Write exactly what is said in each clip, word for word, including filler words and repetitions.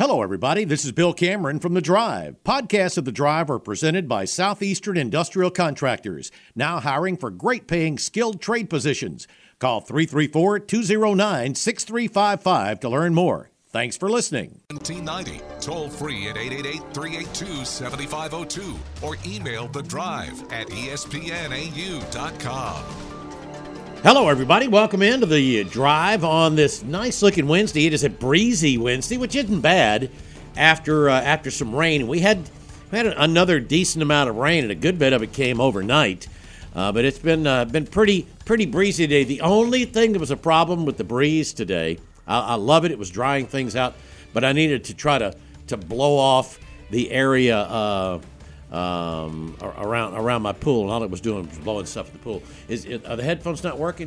Hello, everybody. This is Bill Cameron from The Drive. Podcasts of The Drive are presented by Southeastern Industrial Contractors, now hiring for great-paying skilled trade positions. Call three three four, two zero nine, six three five five to learn more. Thanks for listening. seventeen ninety, toll free at eight eight eight, three eight two, seven five zero two or email The Drive at E S P N A U dot com. Hello, everybody. Welcome into The Drive on this nice-looking Wednesday. It is a breezy Wednesday, which isn't bad after uh, after some rain. We had we had another decent amount of rain, and a good bit of it came overnight. Uh, but it's been uh, been pretty pretty breezy today. The only thing that was a problem with the breeze today, I, I love it. It was drying things out, but I needed to try to to blow off the area uh, um, around around my pool, and all it was doing was blowing stuff in the pool. Is it, are the headphones not working?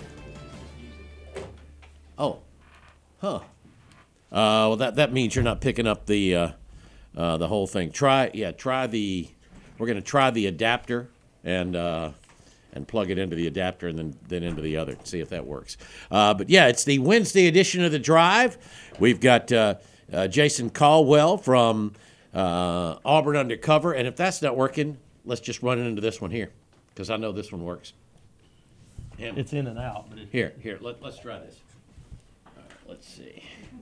Oh, huh. Uh, well, that that means you're not picking up the uh, uh, the whole thing. Try yeah, try the. We're going to try the adapter and uh, and plug it into the adapter and then then into the other. See if that works. Uh, but yeah, it's the Wednesday edition of The Drive. We've got uh, uh, Jason Caldwell from uh, Auburn Undercover, and if that's not working, let's just run it into this one here because I know this one works. And it's in and out. But it, here, here, let, let's try this. All right, let's see.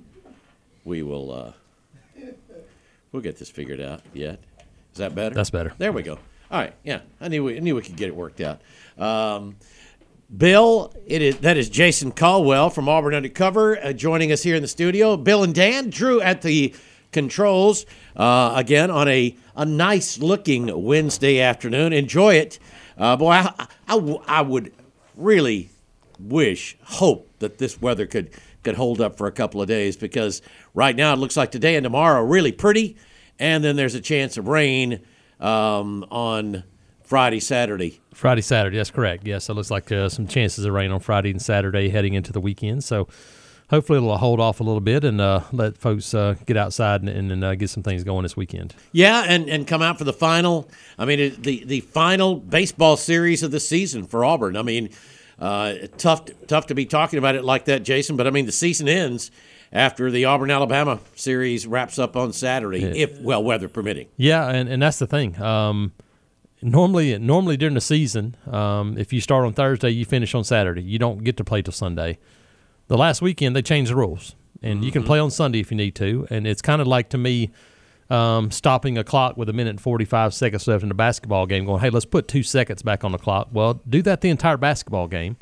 We will. Uh, we'll get this figured out yet. Is that better? That's better. There we go. All right, yeah, I knew we I knew we could get it worked out. Um, Bill, it is that is Jason Caldwell from Auburn Undercover uh, joining us here in the studio. Bill and Dan, Drew at the controls uh, again on a a nice looking Wednesday afternoon. Enjoy it, uh, boy. I, I, I would really wish, hope that this weather could could hold up for a couple of days because right now it looks like today and tomorrow are really pretty, and then there's a chance of rain. Um, on Friday, Saturday. Friday, Saturday, that's correct. Yes, it looks like uh, some chances of rain on Friday and Saturday heading into the weekend. So hopefully it'll hold off a little bit and uh, let folks uh, get outside and, and uh, get some things going this weekend. Yeah, and, and come out for the final. I mean, it, the, the final baseball series of the season for Auburn. I mean, uh, tough, tough to be talking about it like that, Jason, but I mean, the season ends after the Auburn-Alabama series wraps up on Saturday, yeah. if, well, weather permitting. Yeah, and, and that's the thing. Um, normally normally during the season, um, if you start on Thursday, you finish on Saturday. You don't get to play till Sunday. The last weekend, they changed the rules, and mm-hmm. you can play on Sunday if you need to, and it's kind of like, to me, um, stopping a clock with a minute and forty-five seconds left in a basketball game going, hey, let's put two seconds back on the clock. Well, do that the entire basketball game.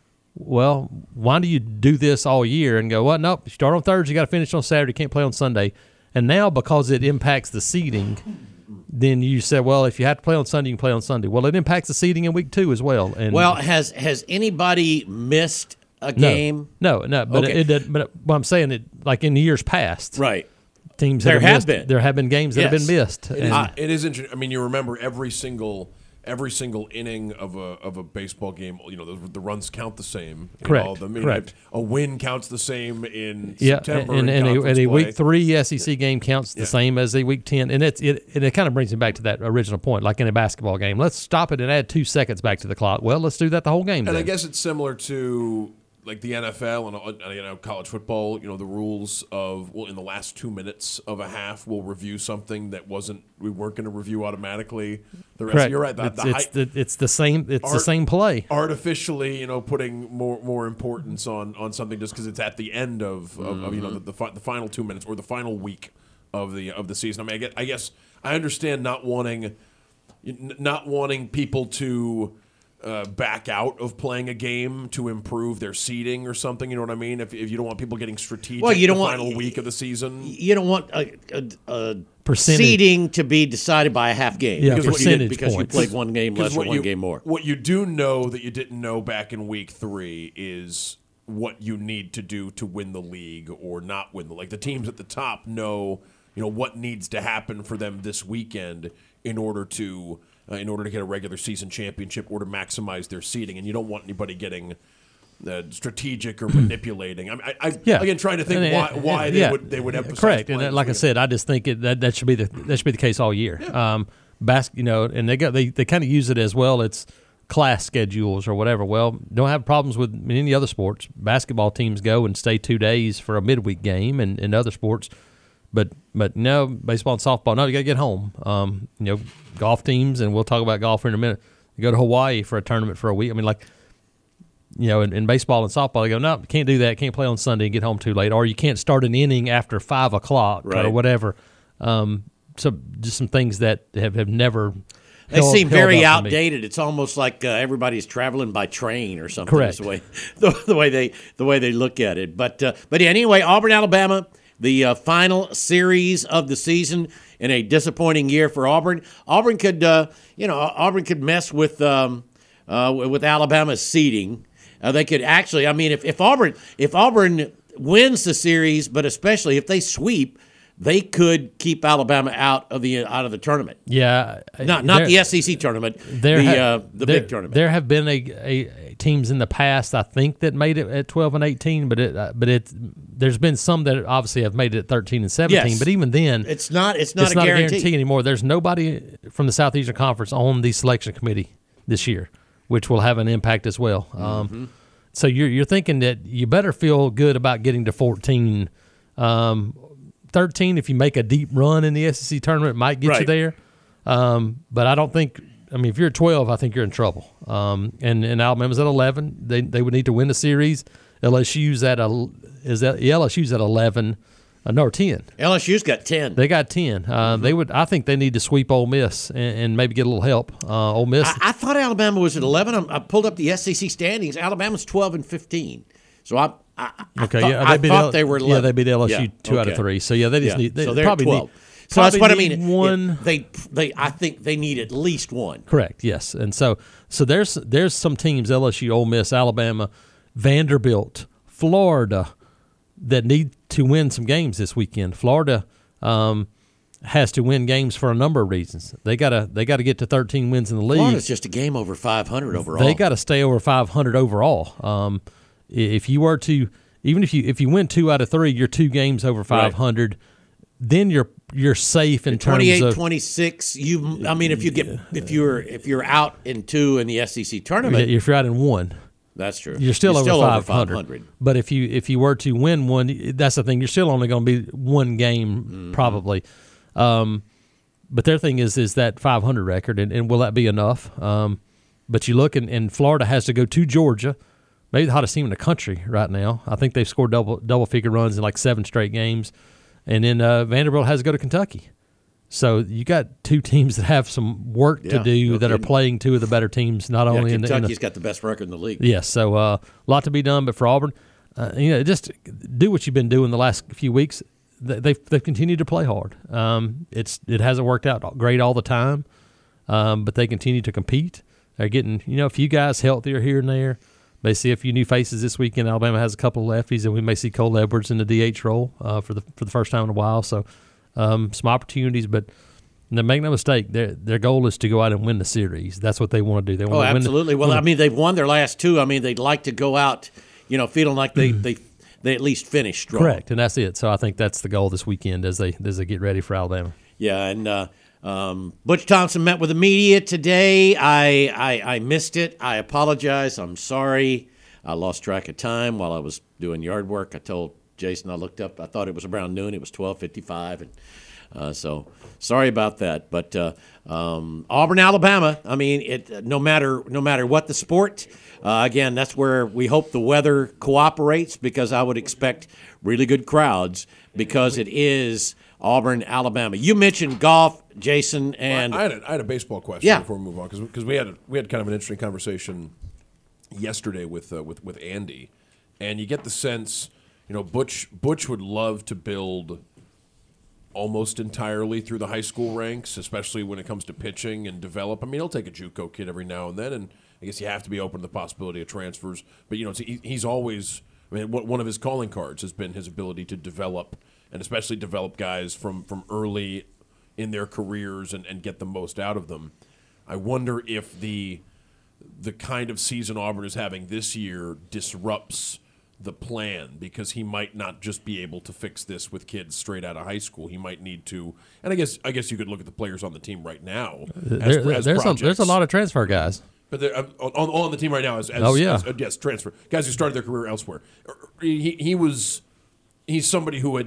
Well, why do you do this all year and go, well, nope, you start on Thursday, you got to finish on Saturday, you can't play on Sunday. And now because it impacts the seeding, then you say, well, if you have to play on Sunday, you can play on Sunday. Well, it impacts the seeding in week two as well. And well, has has anybody missed a game? No, no, no but, okay. it, it, but what I'm saying, it like in the years past. Right. Teams there have, have missed, been. There have been games that yes. have been missed. It is, it is interesting. I mean, you remember every single – Every single inning of a of a baseball game, you know, the, the runs count the same. Correct. Know, the, I mean, Correct. A win counts the same in yeah, September. and, and, and, a, and a week three S E C game counts the yeah. same as a week ten, and it's it and it kind of brings me back to that original point, like in a basketball game. Let's stop it and add two seconds back to the clock. Well, let's do that the whole game. And then. I guess it's similar to like the N F L and you know college football. You know the rules of well, in the last two minutes of a half, we'll review something that wasn't we weren't going to review automatically. The rest, Correct. You're right. The, it's, the it's, high, the, it's the same. It's art, the same play. Artificially, you know, putting more more importance on, on something just because it's at the end of, of, mm-hmm. of you know the, the fi- the final two minutes or the final week of the of the season. I mean, I get I guess I understand not wanting not wanting people to. Uh, back out of playing a game to improve their seeding or something. You know what I mean? If, if you don't want people getting strategic well, you don't the want, final week of the season. You don't want a, a, a seeding to be decided by a half game. Yeah, because percentage you, because points. you played one game less or one you, game more. What you do know that you didn't know back in week three is what you need to do to win the league or not win the league. The teams at the top know, you know, what needs to happen for them this weekend in order to Uh, in order to get a regular season championship or to maximize their seeding, and you don't want anybody getting uh, strategic or manipulating. I, mean, I, I yeah. again trying to think and, why, and, why and, they yeah. would they would emphasize. Correct, and playing like I said, I just think it, that that should be the that should be the case all year. Yeah. Um, bas- you know, and they got they, they kind of use it as well. It's class schedules or whatever. Well, don't have problems with in any other sports. Basketball teams go and stay two days for a midweek game, and in other sports, But but no, baseball and softball, no, you got to get home. Um, you know, golf teams, and we'll talk about golf in a minute. You go to Hawaii for a tournament for a week. I mean, like, you know, in, in baseball and softball, they go, no, can't do that. Can't play on Sunday and get home too late. Or you can't start an inning after five o'clock right. or whatever. Um, so just some things that have, have never They held, seem held very up for me. outdated. It's almost like uh, everybody's traveling by train or something. Correct. Is the way the, the way they the way they look at it. But uh, but yeah, anyway, Auburn, Alabama, the uh, final series of the season in a disappointing year for Auburn. Auburn could uh, you know Auburn could mess with um, uh, with Alabama's seeding. Uh, they could actually. I mean, if, if Auburn if Auburn wins the series, but especially if they sweep, they could keep Alabama out of the out of the tournament. Yeah, Not not there- the S E C tournament, There the ha- uh, the there- big tournament. There have been a, a teams in the past, I think, that made it at twelve and eighteen, but it uh, but it there's been some that obviously have made it at thirteen and seventeen. Yes. But even then, It's not it's not, it's a, not guarantee. a guarantee anymore. There's nobody from the Southeastern Conference on the selection committee this year, which will have an impact as well. Mm-hmm. Um, so you're you're thinking that you better feel good about getting to fourteen. Um, thirteen, if you make a deep run in the S E C tournament, might get you Right. there. Um, but I don't think. I mean, if you're at twelve, I think you're in trouble. Um, and, and Alabama's at eleven. They they would need to win the series. L S U's at a is that L S U's at eleven, uh, no, or ten. L S U's got ten. They got ten. Uh, Mm-hmm. They would. I think they need to sweep Ole Miss and, and maybe get a little help. Uh, Ole Miss. I, I thought Alabama was at eleven. I'm, I pulled up the S E C standings. Alabama's twelve and fifteen. So I, I, I okay, thought, yeah, I they beat thought L- they were eleven. Yeah, they beat L S U Yeah, two out of okay. three. So yeah, they just Yeah. need. They so they're probably at twelve. Need, so that's what I probably mean. need One. It- they they I think they need at least one. Correct. Yes, and so so there's there's some teams, L S U, Ole Miss, Alabama, Vanderbilt, Florida, that need to win some games this weekend. Florida um, has to win games for a number of reasons. They gotta they gotta get to thirteen wins in the league. Florida's just a game over five hundred overall. They got to stay over five hundred overall. Um, i- if you were to, even if you if you win two out of three, you're two games over five hundred. Then you're you're safe in terms twenty-eight of twenty-six. You, I mean, if you get if you're if you're out in two in the S E C tournament, if you're out in one. that's true. You're still, over, over five hundred. But if you if you were to win one, that's the thing. You're still only going to be one game Mm-hmm. probably. Um, but their thing is is that five hundred record, and, and will that be enough? Um, but you look, and, and Florida has to go to Georgia, maybe the hottest team in the country right now. I think they've scored double double figure runs in like seven straight games, and then uh, Vanderbilt has to go to Kentucky. So you got two teams that have some work to Yeah, do no that are kidding. playing two of the better teams, not Yeah, only in the, in Kentucky's the got the best record in the league. Yes, so a uh, lot to be done, but for Auburn, uh, you know, just do what you've been doing the last few weeks. They- They've they've continued to play hard. Um, it's it hasn't worked out great all the time, um, but they continue to compete. They're getting you know a few guys healthier here and there. May see a few new faces this weekend. Alabama has a couple of lefties, and we may see Cole Edwards in the D H role uh, for the for the first time in a while. So um, some opportunities, but. Now, make no mistake, their their goal is to go out and win the series. That's what they want to do. They want Oh, to win the- absolutely. Well, I mean, they've won their last two. I mean, they'd like to go out, you know, feeling like they they, they at least finish strong. Correct, and that's it. So I think that's the goal this weekend as they as they get ready for Alabama. Yeah, and uh, um, Butch Thompson met with the media today. I, I I missed it. I apologize. I'm sorry. I lost track of time while I was doing yard work. I told Jason I looked up. I thought it was around noon. It was twelve fifty-five, and uh, so sorry about that. But uh, um, Auburn, Alabama. I mean, it no matter no matter what the sport. Uh, again, that's where we hope the weather cooperates, because I would expect really good crowds, because it is Auburn, Alabama. You mentioned golf, Jason, and I had a, I had a baseball question Yeah. before we move on, because we had a, we had kind of an interesting conversation yesterday with uh, with with Andy, and you get the sense, you know, Butch Butch would love to build almost entirely through the high school ranks, especially when it comes to pitching and develop. I mean, he'll take a JUCO kid every now and then, and I guess you have to be open to the possibility of transfers. But you know, he, he's always. I mean, one of his calling cards has been his ability to develop, and especially develop guys from, from early in their careers and, and get the most out of them. I wonder if the the kind of season Auburn is having this year disrupts the plan, because he might not just be able to fix this with kids straight out of high school. He might need to, and I guess I guess you could look at the players on the team right now. As, There- as there's a, projects. there's a lot of transfer guys. But they're, um, on, on the team right now, as, as Oh, yeah. as, uh, yes, transfer guys who started their career elsewhere. He he was he's somebody who had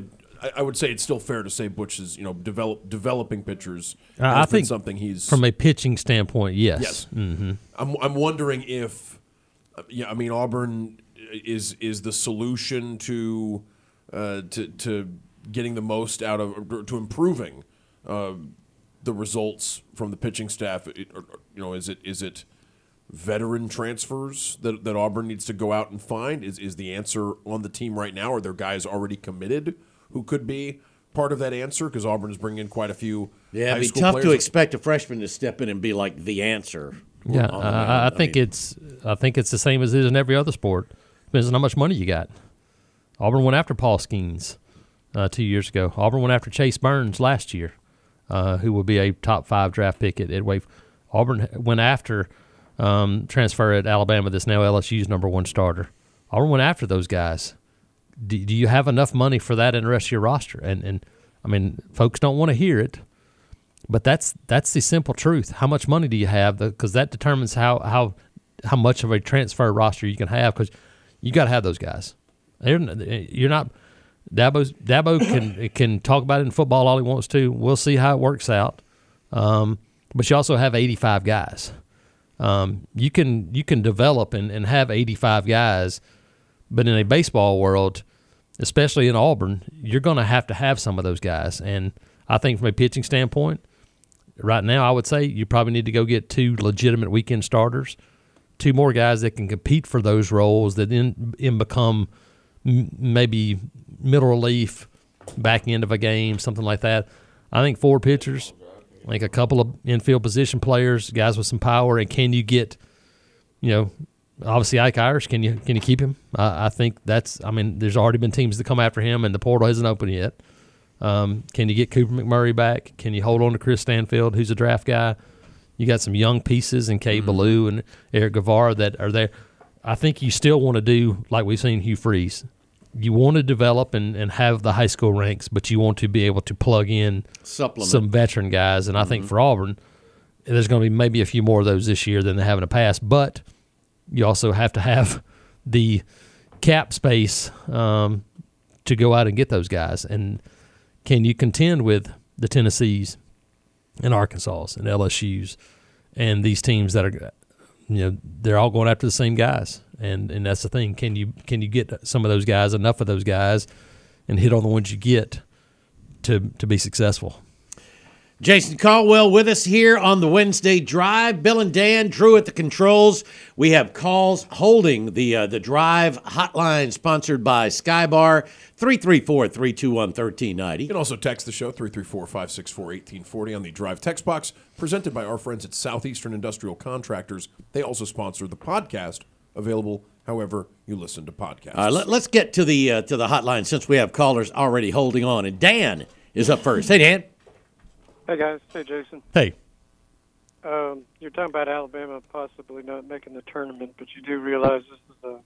I, I would say it's still fair to say Butch is, you know, develop developing pitchers. Uh, I has been think something he's from a pitching standpoint, yes. Yes. Mm-hmm. I'm I'm wondering if, yeah, I mean Auburn is is the solution to uh, to to getting the most out of to improving uh, the results from the pitching staff. It, or, you know, is it is it veteran transfers that, that Auburn needs to go out and find? Is is the answer on the team right now? Are there guys already committed who could be part of that answer? Because Auburn is bringing in quite a few. Yeah, high it'd be school tough players. to expect a freshman to step in and be like the answer. Yeah, on the uh, mound. I think mean, it's I think it's the same as it is in every other sport. Depends on how much money you got. Auburn went after Paul Skeens uh, two years ago. Auburn went after Chase Burns last year, uh, who will be a top five draft pick at, at Wave. Auburn went after um, transfer at Alabama that's now L S U's number one starter. Auburn went after those guys. Do, do you have enough money for that in the rest of your roster? And, and I mean, folks don't want to hear it, but that's that's the simple truth. How much money do you have? Because that determines how, how how much of a transfer roster you can have, because you got to have those guys. They're, you're not Dabo's, Dabo can can talk about it in football all he wants to. We'll see how it works out. Um, but you also have eighty-five guys. Um, you can you can develop and, and have eighty-five guys, but in a baseball world, especially in Auburn, you're going to have to have some of those guys. And I think from a pitching standpoint, right now I would say you probably need to go get two legitimate weekend starters, two more guys that can compete for those roles that then, then become m- maybe middle relief, back end of a game, something like that. I think four pitchers, like a couple of infield position players, guys with some power, and can you get, you know, obviously Ike Irish, can you can you keep him? I, I think that's, I mean, there's already been teams that come after him, and the portal hasn't opened yet. Um, can you get Cooper McMurray back? Can you hold on to Chris Stanfield, who's a draft guy? You got some young pieces in Cade mm-hmm. Ballou and Eric Guevara that are there. I think you still want to do like we've seen Hugh Freeze. You want to develop and, and have the high school ranks, but you want to be able to plug in Supplement. some veteran guys. And mm-hmm. I think for Auburn, there's going to be maybe a few more of those this year than they have in the past. But you also have to have the cap space um, to go out and get those guys. And can you contend with the Tennessees and Arkansas and L S U's and these teams that are, you know, they're all going after the same guys, and and that's the thing. Can you can you get some of those guys, enough of those guys, and hit on the ones you get to to be successful? Jason Caldwell with us here on the Wednesday Drive. Bill and Dan, Drew at the controls. We have calls holding the uh, the Drive hotline, sponsored by Skybar, three three four, three two one, one three nine zero. You can also text the show, three three four, five six four, one eight four zero on the Drive text box, presented by our friends at Southeastern Industrial Contractors. They also sponsor the podcast, available however you listen to podcasts. All right, let, let's get to the, uh, to the hotline since we have callers already holding on. And Dan is up first. Hey, Dan. Hey, guys. Hey, Jason. Hey. Um, you're talking about Alabama possibly not making the tournament, but you do realize this is a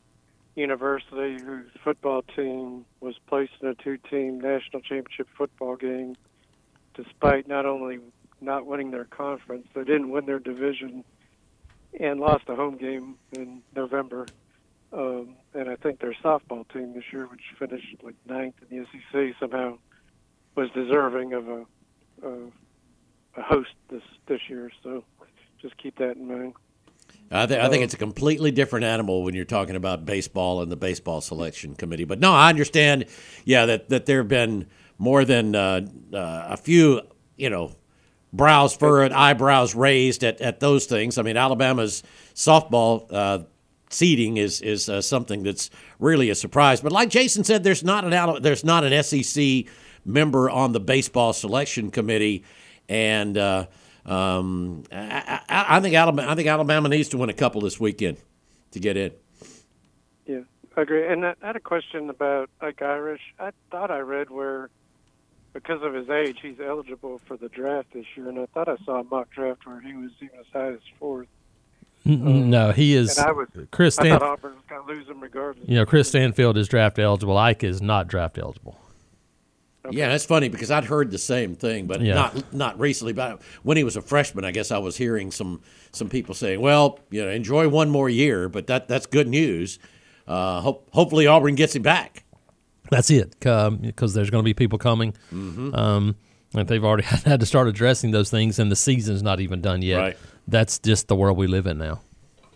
university whose football team was placed in a two-team national championship football game despite not only not winning their conference, they didn't win their division and lost a home game in November. Um, and I think their softball team this year, which finished like ninth in the S E C, somehow was deserving of a Uh, a host this this year, so just keep that in mind. I, th- I think it's a completely different animal when you're talking about baseball and the baseball selection committee. But no, I understand, yeah, that, that there have been more than uh, uh, a few, you know, brows furrowed, eyebrows raised at, at those things. I mean, Alabama's softball uh, seeding is is uh, something that's really a surprise. But like Jason said, there's not an there's not an S E C member on the baseball selection committee, and uh, um, I, I, I think Alabama. I think Alabama needs to win a couple this weekend to get in. Yeah, I agree. And I had a question about Ike Irish. I thought I read where, because of his age, he's eligible for the draft this year, and I thought I saw a mock draft where he was even as high as fourth. Um, no, he is. And I was, Chris I Stan- thought Auburn was going to lose him regardless. You know, Chris Stanfield is draft eligible. Ike is not draft eligible. Okay. Yeah, that's funny because I'd heard the same thing, but Yeah. not not recently. But when he was a freshman, I guess I was hearing some some people saying, "Well, you know, enjoy one more year," but that that's good news. Uh, hope hopefully Auburn gets him back. That's it, because there's going to be people coming. Mm-hmm. Um, and they've already had to start addressing those things, and the season's not even done yet. Right. That's just the world we live in now.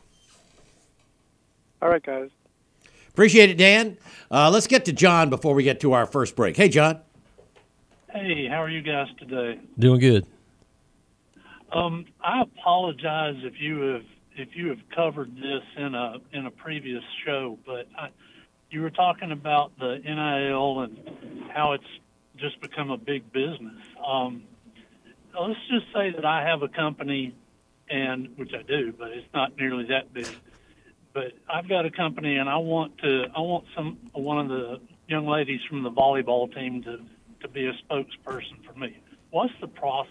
All right, guys. Appreciate it, Dan. Uh, let's get to John before we get to our first break. Hey, John. Hey, how are you guys today? Doing good. Um, I apologize if you have if you have covered this in a in a previous show, but I, you were talking about the N I L and how it's just become a big business. Um, let's just say that I have a company, and which I do, but it's not nearly that big. But I've got a company, and I want to I want some one of the young ladies from the volleyball team to, to be a spokesperson for me. What's the process?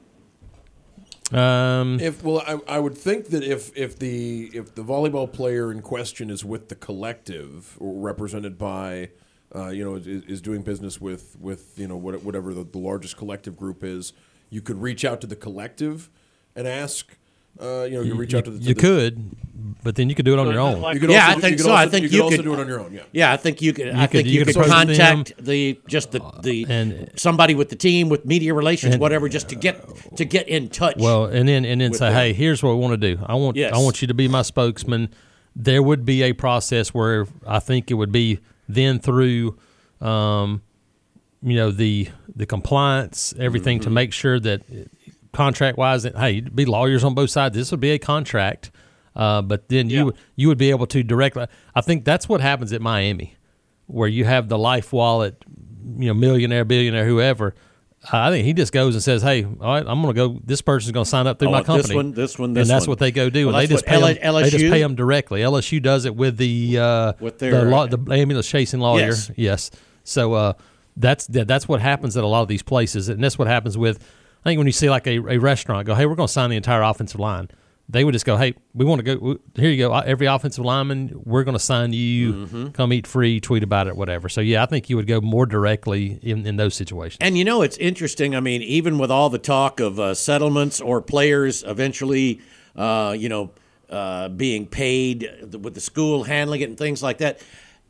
Um, If well, I, I would think that if, if the if the volleyball player in question is with the collective or represented by, uh, you know, is, is doing business with, with you know what, whatever the, the largest collective group is, you could reach out to the collective and ask. Uh, you know, you reach out to the. To you the, could, but then you could do it on So your is it own. like- You could Yeah, also, I do- think you could so. Also, I think you could you also could- do it on your own. Yeah. Yeah, I think you could. I could- think you you, could could approach contact the just the, the and- somebody with the team with media relations, and- whatever, just to get to get in touch. Well, and then and then with say, them. hey, here's what we want to do. I want Yes. I want you to be my spokesman. There would be a process where I think it would be then through, um, you know, the the compliance, everything Mm-hmm. to make sure that contract wise, that hey, be lawyers on both sides. This would be a contract, uh, but then you Yeah. would you would be able to directly. I think that's what happens at Miami, where you have the Life Wallet, you know, millionaire, billionaire, whoever. I think he just goes and says, "Hey, all right, I'm going to go. This person's going to sign up through I my want this company. one, this one, this and that's one. what they go do. Well, and they that's just what pay them. L- They just LSU pay them directly. L S U does it with the uh, With their- the, law, the ambulance chasing lawyer. Yes. Yes. So uh, that's that, that's what happens at a lot of these places, and that's what happens with. I think when you see like a, a restaurant go, hey, we're going to sign the entire offensive line. They would just go, hey, we want to go. Here you go. Every offensive lineman, we're going to sign you. Mm-hmm. Come eat free. Tweet about it, whatever. So yeah, I think you would go more directly in, in those situations. And you know, it's interesting. I mean, even with all the talk of uh, settlements or players eventually, uh, you know, uh, being paid with the school handling it and things like that,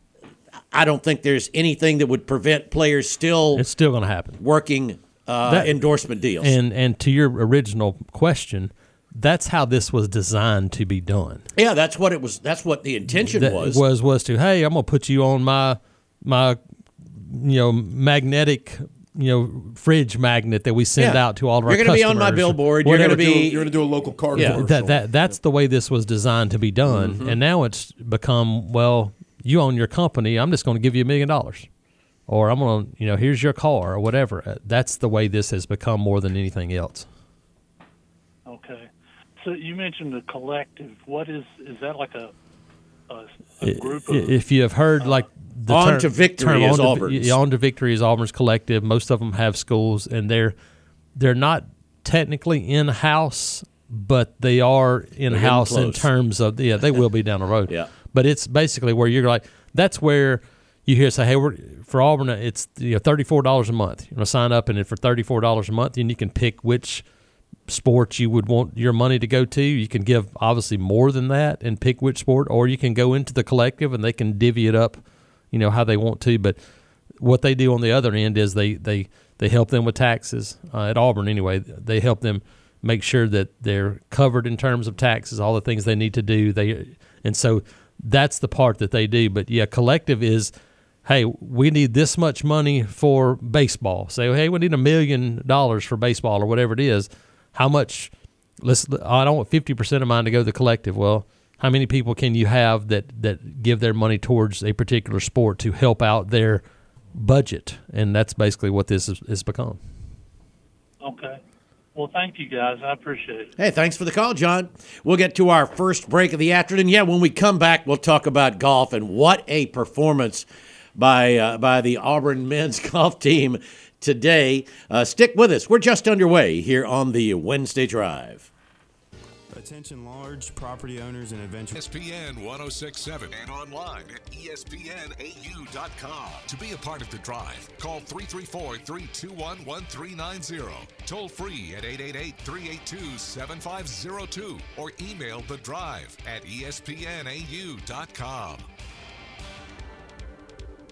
I don't think there's anything that would prevent players still It's still going to happen. working uh, That- endorsement deals. And and to your original question, that's how this was designed to be done. yeah, that's what it was. That's what the intention That was. was was to hey, I'm gonna put you on my my you know magnetic you know fridge magnet that we send Yeah. out to all of our You're gonna be on my customers. billboard. You're Whatever. gonna Do- be- You're going to do a local card Yeah. commercial. that that that's the way this was designed to be done, Mm-hmm. and now it's become well, you own your company. I'm just going to give you a million dollars, or I'm going to you know here's your car or whatever. Uh, That's the way this has become more than anything else. Okay. So you mentioned the collective. What is is that like a a, a group I- of? If you have heard like the On term, to Victory term is on to, Auburn's. yeah, on to Victory is Auburn's collective. Most of them have schools, and they're they're not technically in house, but they are in house in close. terms of yeah, they will be down the road. Yeah. But it's basically where you're like that's where you hear say, hey, we're for Auburn, it's you know thirty four dollars a month. You're gonna sign up, and then for thirty four dollars a month, then you can pick which sport you would want your money to go to. You can give obviously more than that and pick which sport, or you can go into the collective and they can divvy it up, you know, how they want to. But what they do on the other end is they they, they help them with taxes uh, at Auburn anyway. They help them make sure that they're covered in terms of taxes, all the things they need to do. They and so that's the part that they do. But yeah, collective is, hey, we need this much money for baseball. Say, hey, we need a million dollars for baseball or whatever it is. How much? Let's. I don't want fifty percent of mine to go to the collective. Well, how many people can you have that that give their money towards a particular sport to help out their budget? And that's basically what this has, has become. Okay. Well, thank you guys. I appreciate it. Hey, thanks for the call, John. We'll get to our first break of the afternoon. Yeah, when we come back, we'll talk about golf and what a performance by uh, by the Auburn men's golf team today. Uh, stick with us. We're just underway here on the Wednesday Drive. Attention large property owners and adventure. E S P N one oh six point seven and online at E S P N A U dot com. To be a part of the drive, call three three four, three two one, one three nine zero. Toll free at eight eight eight, three eight two, seven five zero two or email the drive at E S P N A U dot com.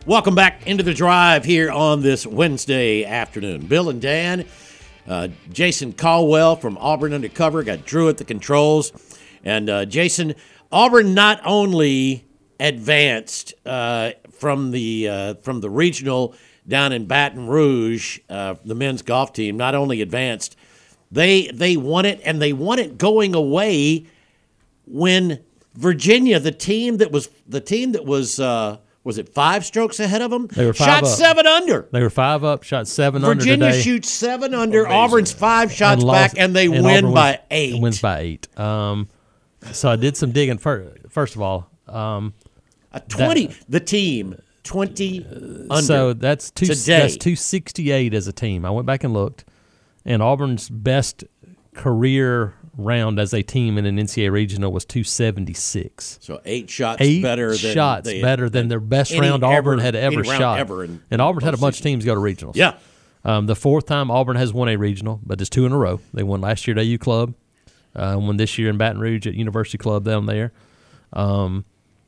Welcome back into the drive here on this Wednesday afternoon. Bill and Dan, uh, Jason Caldwell from Auburn Undercover, got Drew at the controls. And uh, Jason, Auburn not only advanced uh, from the uh, from the regional down in Baton Rouge, uh, the men's golf team, not only advanced, they they won it, and they won it going away when Virginia, the team that was the team that was uh, was it five strokes ahead of them? They were five shot up. seven under. They were five up, shot seven Virginia under today. shoots seven under. Amazing. Auburn's five shots and back, lost- and they and win Auburn by wins, eight. Wins by eight. Um, so I did some digging. First, first of all, um, A twenty. the team twenty under. so that's two. today. That's two sixty eight as a team. I went back and looked, and Auburn's best career round as a team in an N C double A regional was two seventy six. So eight shots Eight better than shots they, better than their best any round Auburn ever- had ever any round shot. ever in and Auburn had a bunch of postseason. teams go to regionals. Yeah. Um, the fourth time Auburn has won a regional, but it's two in a row. They won last year at A U Club, uh, won this year in Baton Rouge at University Club down there. Um,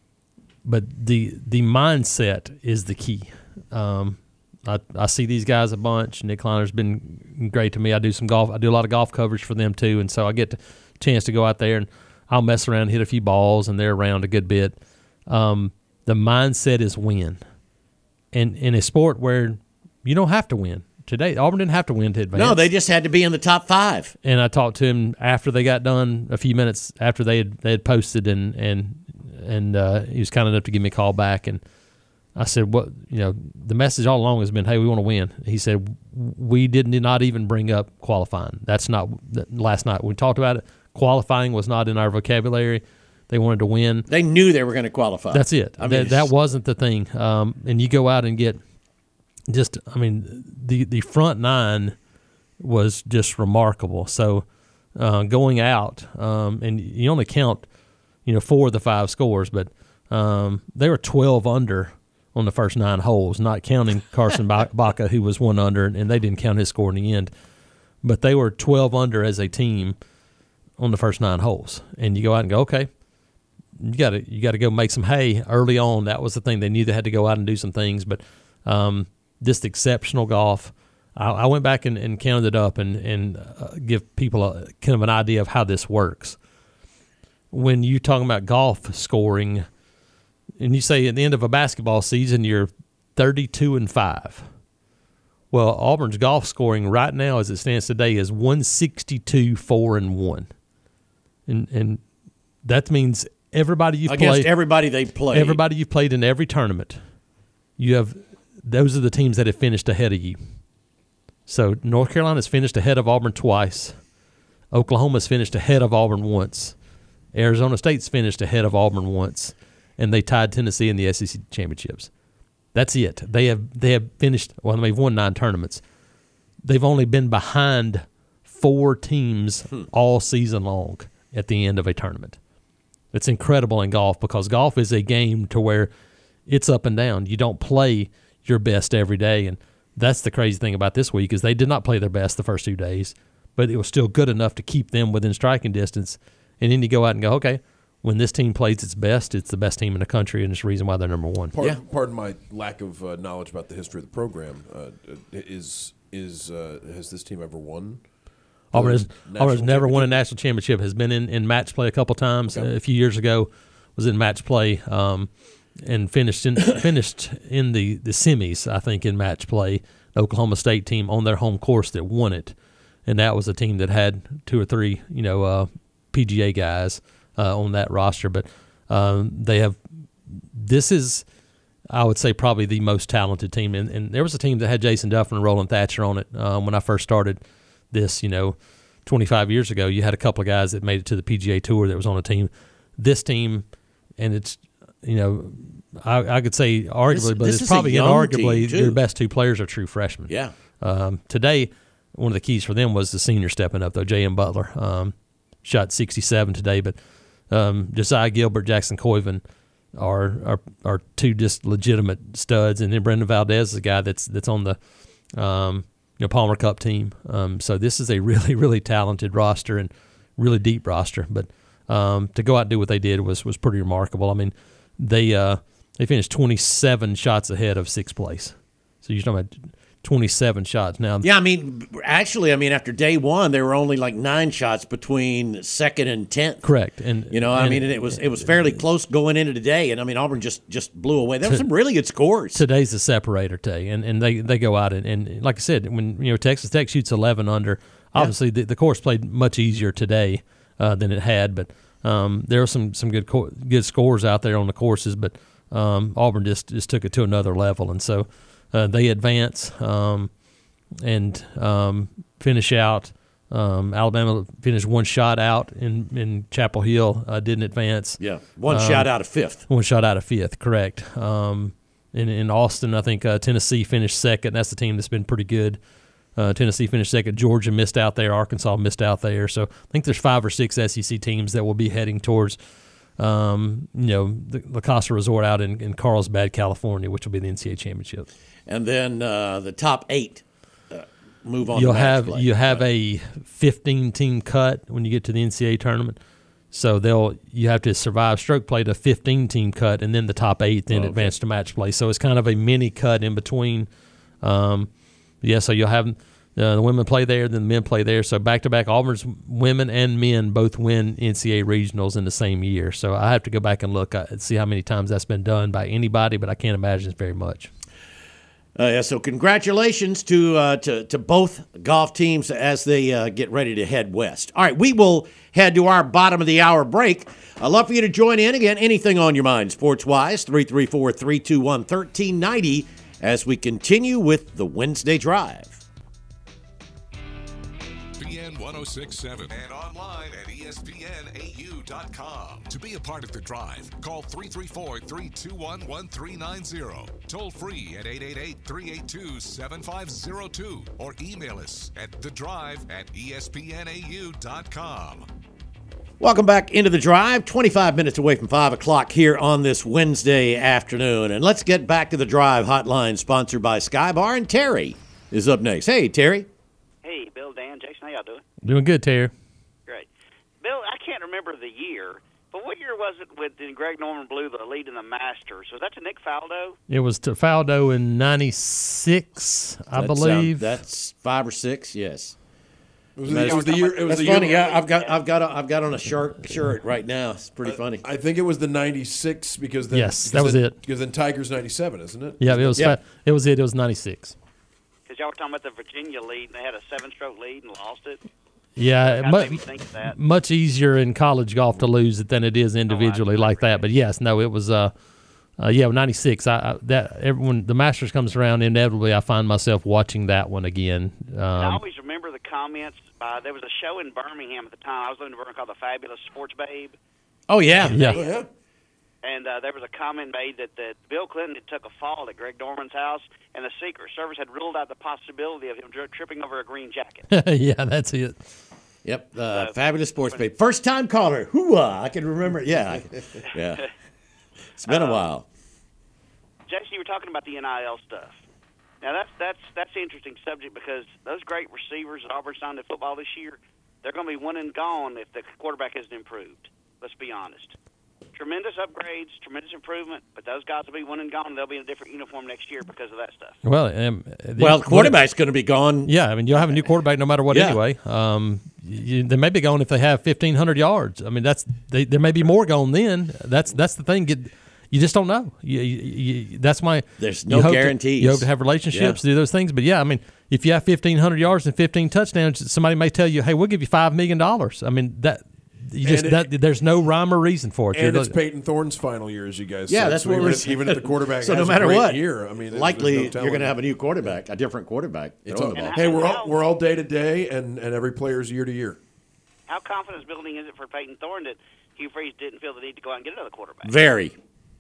but the the mindset is the key. Um, I, I see these guys a bunch. Nick Kleiner's been great to me. I do some golf. I do a lot of golf coverage for them too, and so I get the chance to go out there and I'll mess around, hit a few balls, and they're around a good bit. Um, the mindset is win, and in a sport where you don't have to win. Today, Auburn didn't have to win to advance. No, they just had to be in the top five. And I talked to him after they got done, a few minutes after they had they had posted, and and and uh, he was kind enough to give me a call back. And I said, "What you know, the message all along has been, hey, we want to win." He said, "We did not even bring up qualifying. That's not last night we talked about it. Qualifying was not in our vocabulary. They wanted to win. They knew they were going to qualify. That's it. I mean, that, that wasn't the thing. Um, and you go out and get just, I mean, the the front nine was just remarkable. So uh, going out, um, and you only count, you know, four of the five scores, but um, they were twelve under on the first nine holes, not counting Carson ba- Baca, who was one under, and they didn't count his score in the end. But they were twelve under as a team on the first nine holes. And you go out and go, okay, you got to you got to go make some hay early on. That was the thing. They knew they had to go out and do some things, but um, just exceptional golf. I, I went back and, and counted it up and and uh, give people a kind of an idea of how this works. When you're talking about golf scoring, and you say at the end of a basketball season you're thirty-two and five. Well, Auburn's golf scoring right now, as it stands today, is one sixty-two four and one, and and that means everybody you've against played, everybody they played. everybody you've played in every tournament, you have those are the teams that have finished ahead of you. So North Carolina's finished ahead of Auburn twice. Oklahoma's finished ahead of Auburn once. Arizona State's finished ahead of Auburn once, and they tied Tennessee in the S E C championships. That's it. They have they have finished. Well, they've won nine tournaments. They've only been behind four teams hmm. all season long at the end of a tournament. It's incredible in golf because golf is a game to where it's up and down. You don't play your best every day, and that's the crazy thing about this week is they did not play their best the first two days, but it was still good enough to keep them within striking distance. And then you go out and go, okay, when this team plays its best, it's the best team in the country, and it's the reason why they're number one. Pardon, Yeah. pardon my lack of uh, knowledge about the history of the program. Uh, is is uh, has this team ever won? Auburn has, national Auburn has never won a championship? national championship. Has been in, in match play a couple times. Okay. Uh, a few years ago, was in match play um, and finished in finished in the, the semis. I think in match play, the Oklahoma State team on their home course that won it, and that was a team that had two or three you know uh, P G A guys uh, on that roster. But um, they have this is. I would say probably the most talented team. And, and there was a team that had Jason Duffin and Roland Thatcher on it um, when I first started this, you know, twenty-five years ago. You had a couple of guys that made it to the P G A Tour that was on a team. This team, and it's, you know, I, I could say arguably, This- but this it's is a probably young inarguably team, too. their best two players are true freshmen. Yeah. Um, today, one of the keys for them was the senior stepping up, though. J M. Butler um, shot sixty-seven today, but um, Josiah Gilbert, Jackson Coyven, Are, are are two just legitimate studs, and then Brendan Valdez is a guy that's that's on the um, you know Palmer Cup team. Um, so this is a really really talented roster and really deep roster. But um, to go out and do what they did was was pretty remarkable. I mean, they uh, They finished twenty-seven shots ahead of sixth place. So you're talking about twenty-seven shots now. Yeah, I mean, actually, I mean, after day one, there were only like nine shots between second and tenth. Correct, and you know, I and mean, it was it was fairly close going into today, and I mean, Auburn just, just blew away. There were some really good scores. Today's the separator day, and, and they, they go out and, and like I said, when you know Texas Tech shoots eleven under, obviously yeah. the, the course played much easier today uh, than it had, but um, there were some some good co- good scores out there on the courses, but um, Auburn just, just took it to another level, and so. Uh, they advance um, and um, finish out. Um, Alabama finished one shot out in, in Chapel Hill, uh, didn't advance. Yeah, one um, shot out of fifth. One shot out of fifth, correct. Um, in, in Austin, I think uh, Tennessee finished second. That's the team that's been pretty good. Uh, Tennessee finished second. Georgia missed out there. Arkansas missed out there. So I think there's five or six S E C teams that will be heading towards um, you know, the La Costa Resort out in, in Carlsbad, California, which will be the N C double A championship. And then uh, the top eight uh, move on. You'll to have play. you have a fifteen team cut when you get to the N C double A tournament. So they'll you have to survive stroke play to fifteen team cut, and then the top eight then oh, okay. advance to match play. So it's kind of a mini cut in between. Um, yeah, so you'll have uh, the women play there, then the men play there. So back to back, Auburn's women and men both win N C double A regionals in the same year. So I have to go back and look and see how many times that's been done by anybody, but I can't imagine it's very much. Uh, yeah, so congratulations to, uh, to to both golf teams as they uh, get ready to head west. All right, we will head to our bottom of the hour break. I'd love for you to join in. Again, anything on your mind sports-wise, three three four, three two one, one three nine zero as we continue with the Wednesday Drive. B N one oh six point seven and online at E S P N A U dot com. To be a part of the drive, call three three four, three two one, one three nine zero. Toll free at eight eight eight, three eight two, seven five zero two or email us at the drive at E S P N A U dot com. Welcome back into the drive, twenty-five minutes away from five o'clock here on this Wednesday afternoon. And let's get back to the drive hotline sponsored by Skybar. And Terry is up next. Hey, Terry. Hey, Bill, Dan, Jason, how y'all doing? Doing good, Terry. Great. Bill, I can't remember the year, but what year was it when Greg Norman blew the lead in the Masters? Was that to Nick Faldo? It was to Faldo in ninety-six, I That believe. sound- that's five or six, yes. It was, the, it was the year. It was That's the funny. year. Yeah, I've got, I've got, a, I've got on a shirt, shirt right now. It's pretty funny. I think it was the ninety-six because then, Yes, because that was then, it. Because then Tigers ninety-seven, isn't it? Yeah, it was. Yeah. Fa- it was it. It was ninety-six. Because y'all were talking about the Virginia lead, and they had a seven-stroke lead and lost it. Yeah, That mu- made me think of that. much easier in college golf to lose it than it is individually Oh, I- I like that. But yes, no, it was. Uh, uh, yeah, ninety-six. I, I that everyone the Masters comes around, inevitably I find myself watching that one again. Um, I always remember the comments. Uh, there was a show in Birmingham at the time. I was living in Birmingham called The Fabulous Sports Babe. Oh yeah, yeah, Oh, yeah. And uh, there was a comment made that, that Bill Clinton had took a fall at Greg Norman's house, and the Secret Service had ruled out the possibility of him dri- tripping over a green jacket. yeah, that's it. Yep. Uh, fabulous sports babe. First time caller. Hooah! I can remember. Yeah, yeah. It's been a while. Jason, you were talking about the N I L stuff. Now that's that's that's an interesting subject because those great receivers that Auburn signed in football this year, they're going to be one and gone if the quarterback isn't improved. Let's be honest. Tremendous upgrades, tremendous improvement, but those guys will be one and gone. They'll be in a different uniform next year because of that stuff. Well, um, the, Well, the quarterback's going to be gone. Yeah, I mean you'll have a new quarterback no matter what Yeah. anyway. Um, you, they may be gone if they have fifteen hundred yards. I mean that's they, there may be more gone then. That's that's the thing. Get, you just don't know. You, you, you, that's my. There's you no hope to- guarantees. you hope to have relationships, Yeah. do those things. But yeah, I mean, if you have fifteen hundred yards and fifteen touchdowns, somebody may tell you, "Hey, we'll give you five million dollars." I mean that. You just it- that, there's no rhyme or reason for it. And You're it's the- Peyton Thorne's final year, as you guys Yeah, said. that's so what even we're if, even if the quarterback So has no matter a great what, year, I mean, there's likely no you're telling. going to have a new quarterback, a different quarterback. It's throwing all, the ball. hey, we're all we're all day to day, and and every player's year to year. How confidence building is it for Peyton Thorne that Hugh Freeze didn't feel the need to go out and get another quarterback? Very.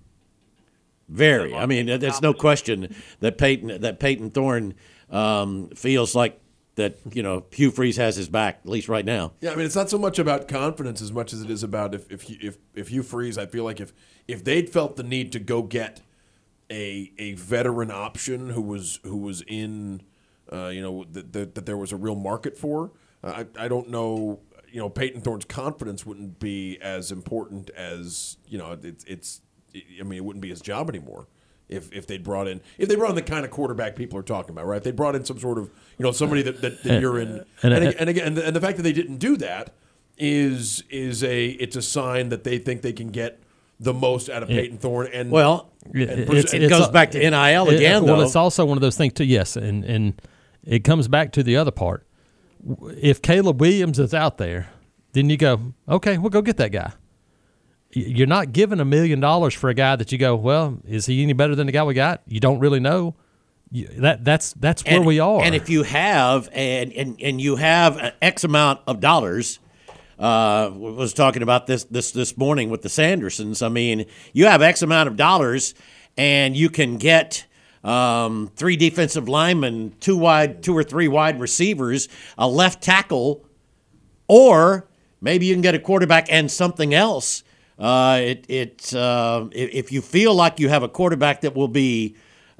Very. I mean, there's no question that Peyton that Peyton Thorne um, feels like that. You know, Hugh Freeze has his back, at least right now. Yeah, I mean, it's not so much about confidence as much as it is about if if if if Hugh Freeze, I feel like if if they'd felt the need to go get a a veteran option who was who was in, uh, you know, that, that that there was a real market for. Uh, I I don't know. You know, Peyton Thorne's confidence wouldn't be as important as you know. It's it's I mean, it wouldn't be his job anymore. If, if they brought in if they brought in the kind of quarterback people are talking about, right? If they brought in some sort of, you know, somebody that, that, that you're in, and, and, and again, and the, and the fact that they didn't do that is is a it's a sign that they think they can get the most out of Peyton Thorne. And well, and it, pers- it goes back to N I L again. It, well, though. it's also one of those things too. Yes, and and it comes back to the other part. If Caleb Williams is out there, then you go, okay, we'll go get that guy. You're not giving a million dollars for a guy that you go, well, is he any better than the guy we got? You don't really know. You, that that's that's where and, we are. And if you have and and, and you have an X amount of dollars, uh, was talking about this this this morning with the Sandersons. I mean, you have X amount of dollars, and you can get um, three defensive linemen, two wide, two or three wide receivers, a left tackle, or maybe you can get a quarterback and something else. Uh, it it uh, if you feel like you have a quarterback that will be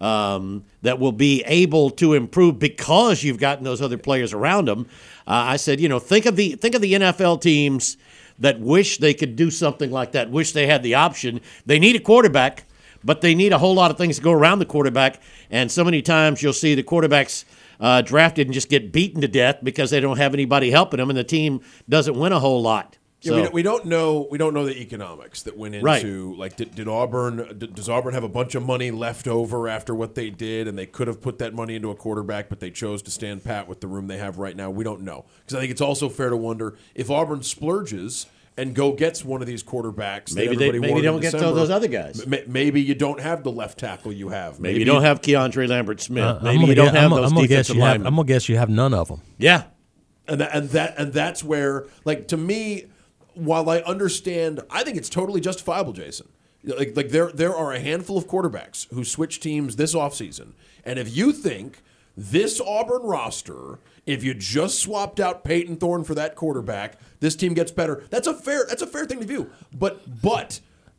um, that will be able to improve because you've gotten those other players around them, uh, I said, you know, think of the think of the N F L teams that wish they could do something like that, wish they had the option. They need a quarterback, but they need a whole lot of things to go around the quarterback. And so many times you'll see the quarterbacks uh, drafted and just get beaten to death because they don't have anybody helping them, and the team doesn't win a whole lot. Yeah, So, we, don't, we don't know. We don't know the economics that went into Right. like. Did, did Auburn? Did, does Auburn have a bunch of money left over after what they did, and they could have put that money into a quarterback, but they chose to stand pat with the room they have right now? We don't know, because I think it's also fair to wonder if Auburn splurges and go gets one of these quarterbacks. that Maybe they everybody maybe wanted don't in get to December. those other guys. M- Maybe you don't have the left tackle you have. Maybe you don't have Keandre Lambert-Smith. Uh, I'm Maybe gonna you don't guess, have I'm, those I'm gonna guess defensive you have. linemen. I'm gonna guess you have none of them. Yeah. And that, and that and that's where, like, to me, while I understand, I think it's totally justifiable, Jason. Like, like there there are a handful of quarterbacks who switch teams this offseason. And if you think this Auburn roster, if you just swapped out Peyton Thorne for that quarterback, this team gets better, that's a fair that's a fair thing to view. But but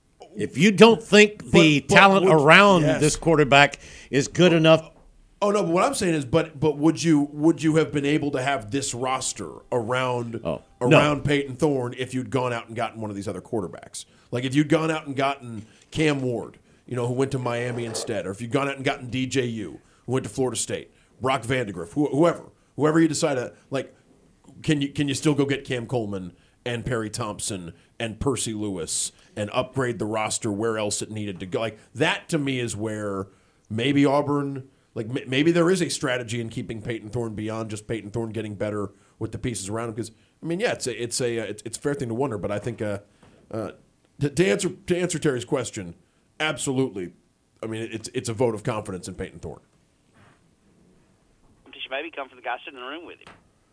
If you don't think the But- but talent would- around yes. this quarterback is good enough, Oh no! But what I'm saying is, but but would you would you have been able to have this roster around Oh, no. around Peyton Thorne if you'd gone out and gotten one of these other quarterbacks? Like if you'd gone out and gotten Cam Ward, you know, who went to Miami instead, or if you'd gone out and gotten D J U, who went to Florida State, Brock Vandegrift, who, whoever, whoever you decide to like, can you can you still go get Cam Coleman and Perry Thompson and Percy Lewis and upgrade the roster where else it needed to go? Like that to me is where maybe Auburn. Like m- maybe there is a strategy in keeping Peyton Thorne beyond just Peyton Thorne getting better with the pieces around him. Because I mean, yeah, it's a it's a uh, it's, it's a fair thing to wonder. But I think uh, uh, to, to answer to answer Terry's question, absolutely. I mean, it's it's a vote of confidence in Peyton Thorne. You should maybe come for the guy sitting in the room with him.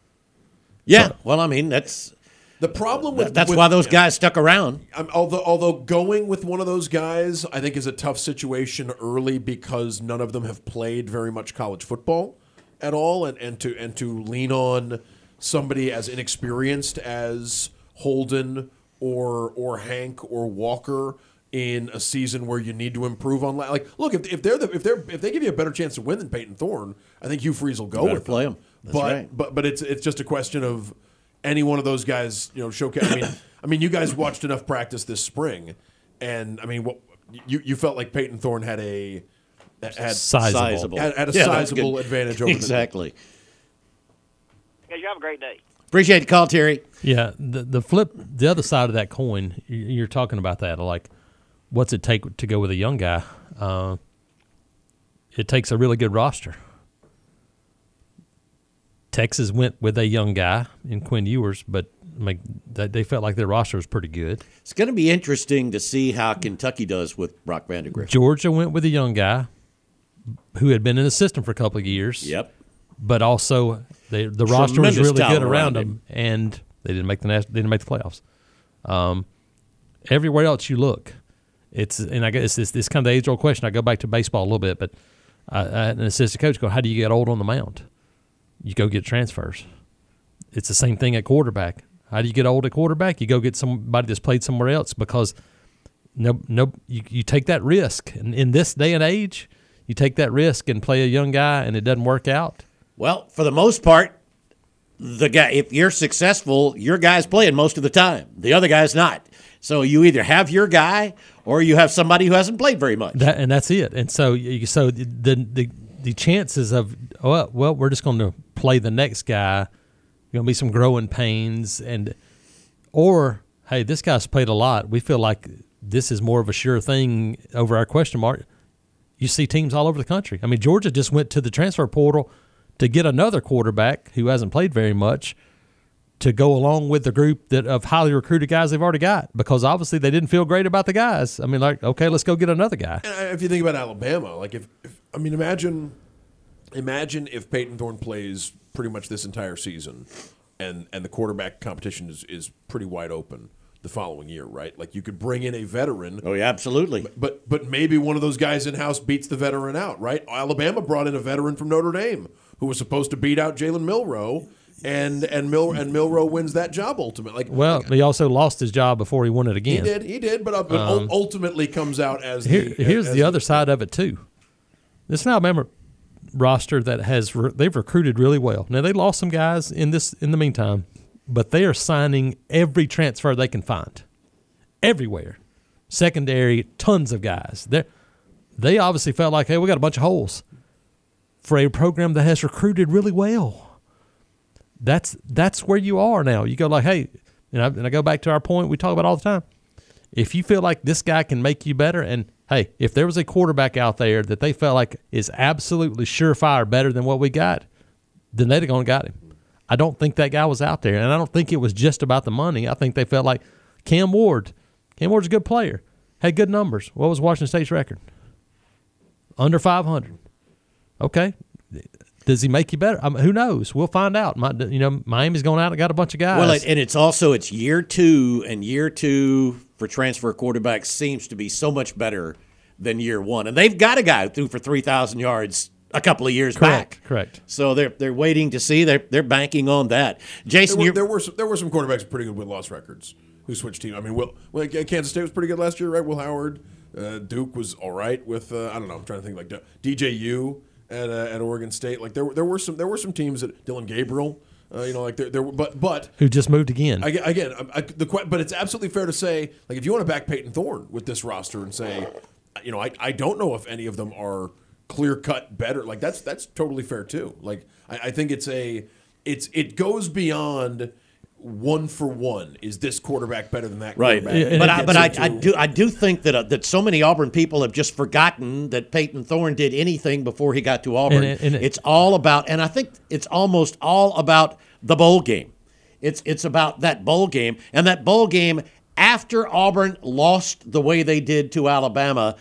yeah. Well, I mean, that's The problem with that's with- why those guys stuck around. Um, although, although going with one of those guys, I think is a tough situation early because none of them have played very much college football at all, and, and to and to lean on somebody as inexperienced as Holden or or Hank or Walker in a season where you need to improve on like look if, if they're the, if they're if they give you a better chance to win than Peyton Thorne, I think Hugh Freeze will go Better with play them. him. That's but right. but but it's it's just a question of any one of those guys, you know, showcase. I mean, I mean, you guys watched enough practice this spring, and I mean, what you you felt like Peyton Thorne had a had Sizable. Sizable. had, had a Yeah, that's sizable good. advantage over Exactly. Guys, you have a great day. Appreciate the call, Terry. Yeah, the the flip, the other side of that coin, y- you're talking about that. Like, what's it take to go with a young guy? Uh, it takes a really good roster. Texas went with a young guy in Quinn Ewers, but I mean, they, they felt like their roster was pretty good. It's going to be interesting to see how Kentucky does with Brock Vandegrift. Georgia went with a young guy who had been in the system for a couple of years. Yep. But also, they, the roster was Tremendous really talent good around around them, and they didn't make the nas- they didn't make the playoffs. Um, everywhere else you look, it's and I guess it's this kind of the age old question. I go back to baseball a little bit, but I, I had an assistant coach go, "How do you get old on the mound? You go get transfers." It's the same thing at quarterback. How do you get old at quarterback? You go get somebody that's played somewhere else because no, no, you, you take that risk. And in this day and age, you take that risk and play a young guy, and it doesn't work out. Well, for the most part, the guy, if you're successful, your guy's playing most of the time. The other guy's not. So you either have your guy or you have somebody who hasn't played very much. That, and that's it. And so, so the the the chances of well, well, we're just going to play the next guy. Going to be some growing pains, and or hey, this guy's played a lot. We feel like this is more of a sure thing over our question mark. You see teams all over the country. I mean, Georgia just went to the transfer portal to get another quarterback who hasn't played very much to go along with the group that of highly recruited guys they've already got, because obviously they didn't feel great about the guys. I mean, like, okay, let's go get another guy. And if you think about Alabama, like if, if I mean, imagine, imagine if Peyton Thorne plays pretty much this entire season, and and the quarterback competition is, is pretty wide open the following year, right? Like you could bring in a veteran. Oh yeah, absolutely. But but, but maybe one of those guys in house beats the veteran out, right? Alabama brought in a veteran from Notre Dame who was supposed to beat out Jalen Milroe. And and Mil and Milroe wins that job ultimately. Like, well, like, he also lost his job before he won it again. He did, he did, but, uh, but um, ultimately comes out as here, the. Here's as the other side of it too. This is an Alabama roster that has re- they've recruited really well. Now they lost some guys in this in the meantime, but they are signing every transfer they can find, everywhere. Secondary, tons of guys. They they obviously felt like, hey, we got a bunch of holes for a program that has recruited really well. That's that's where you are now. You go like, hey, and I, and I go back to our point we talk about all the time. If you feel like this guy can make you better, and hey, if there was a quarterback out there that they felt like is absolutely surefire better than what we got, then they'd have gone and got him. I don't think that guy was out there, and I don't think it was just about the money. I think they felt like Cam Ward. Cam Ward's a good player, had good numbers. What was Washington State's record? Under five hundred. Okay. Does he make you better? I mean, who knows? We'll find out. My, you know, Miami's going out and got a bunch of guys. Well, and it's also it's year two, and year two for transfer quarterbacks seems to be so much better than year one. And they've got a guy who threw for three thousand yards a couple of years correct, back. Correct. So they're they're waiting to see. They're they're banking on that. Jason, there were, you're, there were some, there were some quarterbacks with pretty good win-loss records who switched teams. I mean, Will, well, Kansas State was pretty good last year, right? Will Howard, uh, Duke was all right with. Uh, I don't know. I'm trying to think like D J U. At, uh, at Oregon State, like there there were some there were some teams that Dylan Gabriel, uh, you know, like there there were, but but who just moved again. I, again, I, I, the but it's absolutely fair to say, like if you want to back Peyton Thorne with this roster and say, you know, I, I don't know if any of them are clear cut better. Like that's that's totally fair too. Like I, I think it's a it's it goes beyond. One for one, is this quarterback better than that right? Quarterback? But I, but I, I do I do think that uh, that so many Auburn people have just forgotten that Peyton Thorne did anything before he got to Auburn. And, and, it's all about, and I think it's almost all about the bowl game. It's it's about that bowl game, and that bowl game after Auburn lost the way they did to Alabama,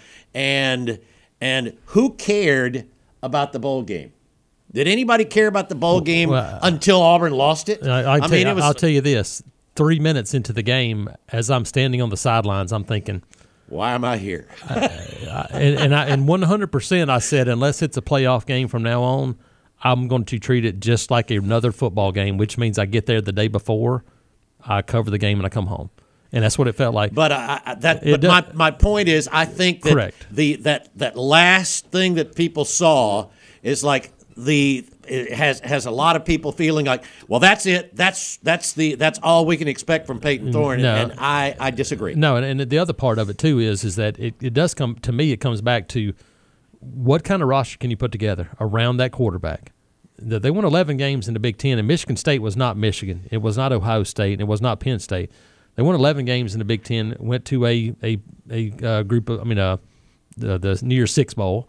and and who cared about the bowl game? Did anybody care about the bowl game well, until Auburn lost it? I, I, I mean, you, it was, I'll tell you this. Three minutes into the game, as I'm standing on the sidelines, I'm thinking, why am I here? uh, and and, I, and one hundred percent I said, unless it's a playoff game from now on, I'm going to treat it just like another football game, which means I get there the day before, I cover the game, and I come home. And that's what it felt like. But I, that. It, but my, my point is, I think that correct. the that that last thing that people saw is like, The it has has a lot of people feeling like, well, that's it. That's that's the that's all we can expect from Peyton Thorne, no. and I, I disagree. No, and, and the other part of it too is is that it, it does come to me. It comes back to what kind of roster can you put together around that quarterback. They won eleven games in the Big Ten, and Michigan State was not Michigan. It was not Ohio State, and it was not Penn State. They won eleven games in the Big Ten. Went to a a a uh, group of I mean uh the, the New Year's Six Bowl.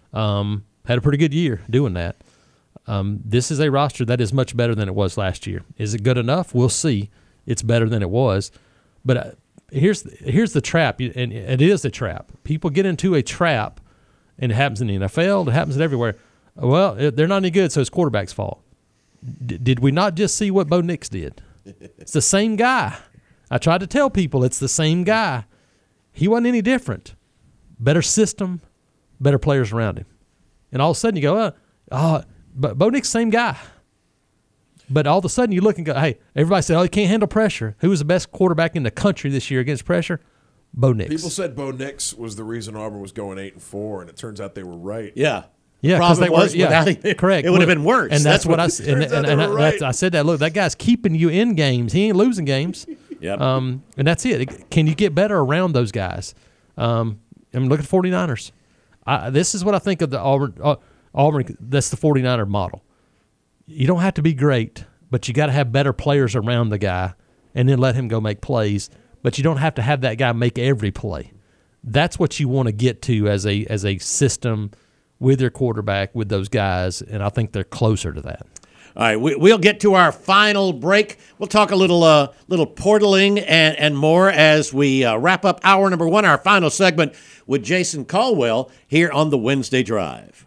Um, had a pretty good year doing that. Um, this is a roster that is much better than it was last year. Is it good enough? We'll see. It's better than it was. But uh, here's here's the trap, and it is a trap. People get into a trap, and it happens in the N F L. It happens everywhere. Well, they're not any good, so it's quarterback's fault. D- did we not just see what Bo Nix did? It's the same guy. I tried to tell people it's the same guy. He wasn't any different. Better system, better players around him. And all of a sudden you go, oh, oh but Bo Nix, same guy. But all of a sudden you look and go, hey, everybody said, oh, he can't handle pressure. Who was the best quarterback in the country this year against pressure? Bo Nix. People said Bo Nix was the reason Auburn was going eight and four, and it turns out they were right. Yeah. Yeah, because they was were yeah, without him, correct. It would have been worse. And that's, that's what, what I s- and, turns out and, they and, were and right. that's, I said that. Look, that guy's keeping you in games. He ain't losing games. Yep. Um, and that's it. Can you get better around those guys? Um, I mean, look at the 49ers. I, this is what I think of the Auburn. Uh, Auburn. That's the 49er model. You don't have to be great, but you got to have better players around the guy, and then let him go make plays. But you don't have to have that guy make every play. That's what you want to get to as a as a system with your quarterback, with those guys, and I think they're closer to that. All right, we, we'll get to our final break. We'll talk a little uh, little portaling and, and more as we uh, wrap up hour number one, our final segment with Jason Caldwell here on the Wednesday Drive.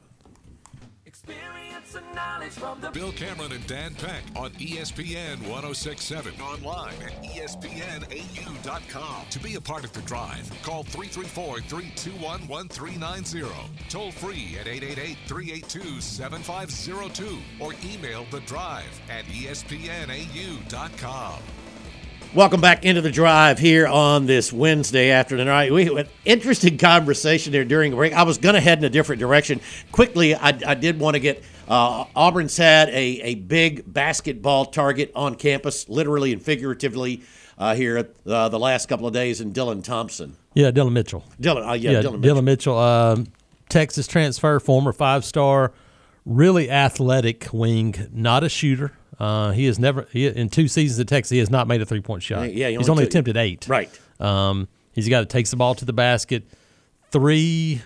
Bill Cameron and Dan Peck on E S P N one oh six point seven. Online at E S P N A U dot com. To be a part of the drive, call three three four, three two one, one three nine zero. Toll free at eight eight eight, three eight two, seven five zero two or email the drive at E S P N A U dot com. Welcome back into the drive here on this Wednesday afternoon. All right, we had an interesting conversation there during the break. I was going to head in a different direction. Quickly, I, I did want to get uh, Auburn's had a, a big basketball target on campus, literally and figuratively, uh, here uh, the last couple of days in Dylan Thompson. Yeah, Dylan Mitchell. Dylan, uh, yeah, yeah, Dylan Mitchell. Dylan Mitchell, um, Texas transfer, former five-star, really athletic wing, not a shooter. Uh, he has never he, in two seasons at Texas. He has not made a three-point shot. Yeah, he he's only only took- attempted eight. Right. Um, he's a guy that takes the ball to the basket. Three,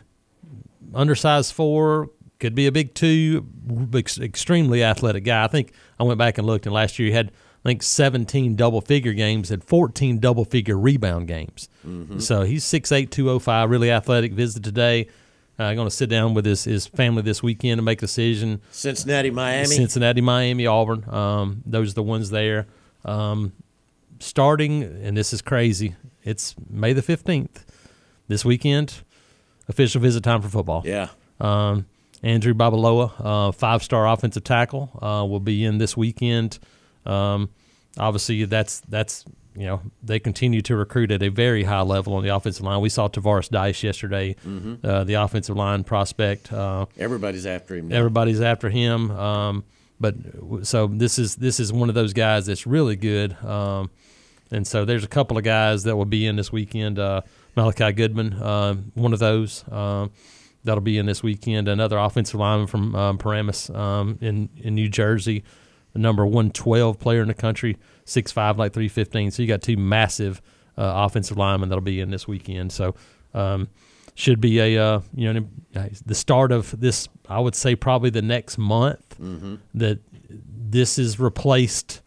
undersized four, could be a big two. Ex- extremely athletic guy. I think I went back and looked, and last year he had I think seventeen double-figure games and fourteen double-figure rebound games. Mm-hmm. So he's six eight, two oh five, really athletic. Visited today. Uh, going to sit down with his, his family this weekend to make a decision. Cincinnati, Miami. Cincinnati, Miami, Auburn. Um, those are the ones there. Um, starting, and this is crazy, it's May the fifteenth. This weekend, official visit time for football. Yeah. Um, Andrew Babaloa, uh, five-star offensive tackle, uh, will be in this weekend. Um, obviously, that's that's you know they continue to recruit at a very high level on the offensive line. We saw Tavares Dice yesterday, mm-hmm. uh, the offensive line prospect. Uh, Everybody's after him now. Everybody's after him. Um, but so this is this is one of those guys that's really good. Um, and so there's a couple of guys that will be in this weekend. Uh, Malachi Goodman, uh, one of those. Um, that'll be in this weekend. Another offensive lineman from um, Paramus um, in, in New Jersey, the number one twelve player in the country, six five, like three fifteen. So you got two massive uh, offensive linemen that'll be in this weekend. So um, should be a uh, you know the start of this. I would say probably the next month mm-hmm. that this is replaced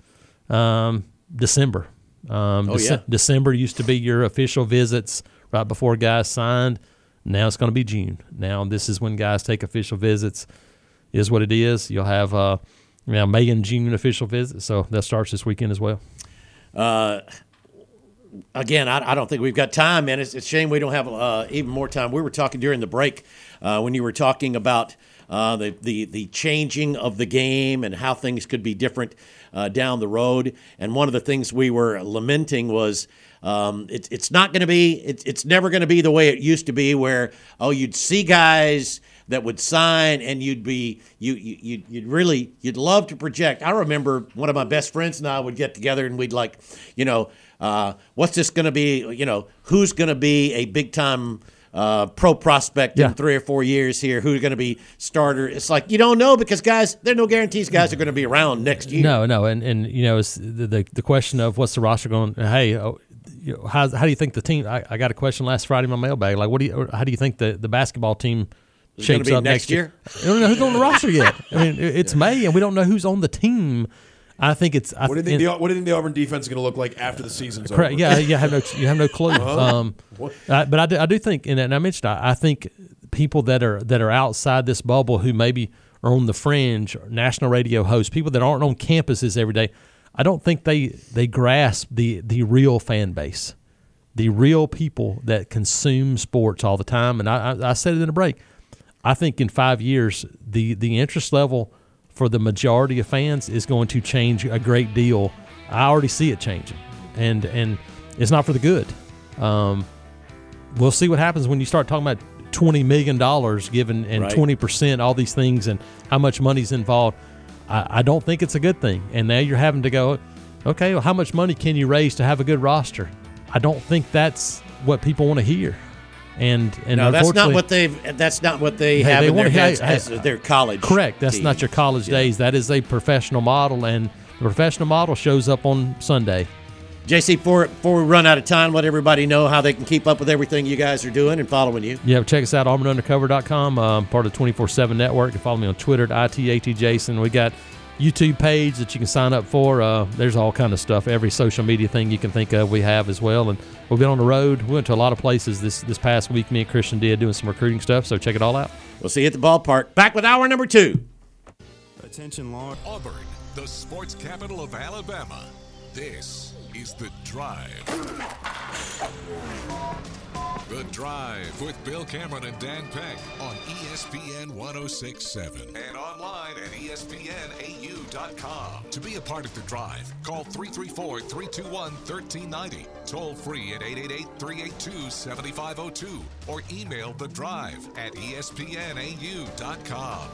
um, December. Um, oh, Dece- yeah. December used to be your official visits right before guys signed. Now it's going to be June. Now this is when guys take official visits. Is what it is. You'll have uh, you know, May and June official visits. So that starts this weekend as well. Uh, again, I, I don't think we've got time, man. It's, it's a shame we don't have uh, even more time. We were talking during the break uh, when you were talking about uh, the, the the changing of the game and how things could be different uh, down the road. And one of the things we were lamenting was um, it, it's not going to be, it, it's never going to be the way it used to be where, oh, you'd see guys that would sign and you'd be, you, you, you'd, you'd really, you'd love to project. I remember one of my best friends and I would get together and we'd like, you know, uh, what's this going to be, you know, who's going to be a big time uh, pro prospect Yeah. in three or four years here, who's going to be starter. It's like, you don't know because guys, there are no guarantees guys are going to be around next year. No, no. And, and you know, it's the, the, the question of what's the roster going, hey, oh, you know, how, how do you think the team, I, I got a question last Friday in my mailbag, like, what do you, how do you think the, the basketball team Is it gonna shapes be up next next year? I don't know who's on the roster yet. I mean, it- it's May, and we don't know who's on the team. I think it's. I What do you think? and- The, what do you think the Auburn defense is going to look like after the season's Correct. over? Yeah, you have no, you have no clue. Um, What? I, but I do, I do think, and, and I mentioned, I, I think people that are that are outside this bubble who maybe are on the fringe, or national radio hosts, people that aren't on campuses every day, I don't think they they grasp the the real fan base, the real people that consume sports all the time. And I, I, I said it in a break. I think in five years, the the interest level for the majority of fans is going to change a great deal. I already see it changing, and and it's not for the good. Um, we'll see what happens when you start talking about twenty million dollars given and Right. twenty percent, all these things, and how much money's involved. I, I don't think it's a good thing. And now you're having to go, okay, well, how much money can you raise to have a good roster? I don't think that's what people want to hear. And and No, that's not unfortunately- what they've. That's not what they Hey, have they in their want- heads hey, as hey, their college. Correct. That's team. not your college days. That is a professional model, and the professional model shows up on Sunday. J C, before, before we run out of time, let everybody know how they can keep up with everything you guys are doing and following you. Yeah, check us out, auburn undercover dot com, um, part of the twenty-four seven network. You follow me on Twitter at I T A T Jason. We got YouTube page that you can sign up for. Uh, there's all kind of stuff. Every social media thing you can think of, we have as well. And we've been on the road. We went to a lot of places this this past week. Me and Christian did doing some recruiting stuff. So check it all out. We'll see you at the ballpark. Back with hour number two. Attention large. Auburn, the sports capital of Alabama. This is The Drive. The Drive with Bill Cameron and Dan Peck on E S P N one oh six point seven and online at E S P N A U dot com. To be a part of The Drive, call three three four, three two one, one three nine zero, toll free at eight eight eight, three eight two, seven five zero two, or email The Drive at E S P N A U dot com.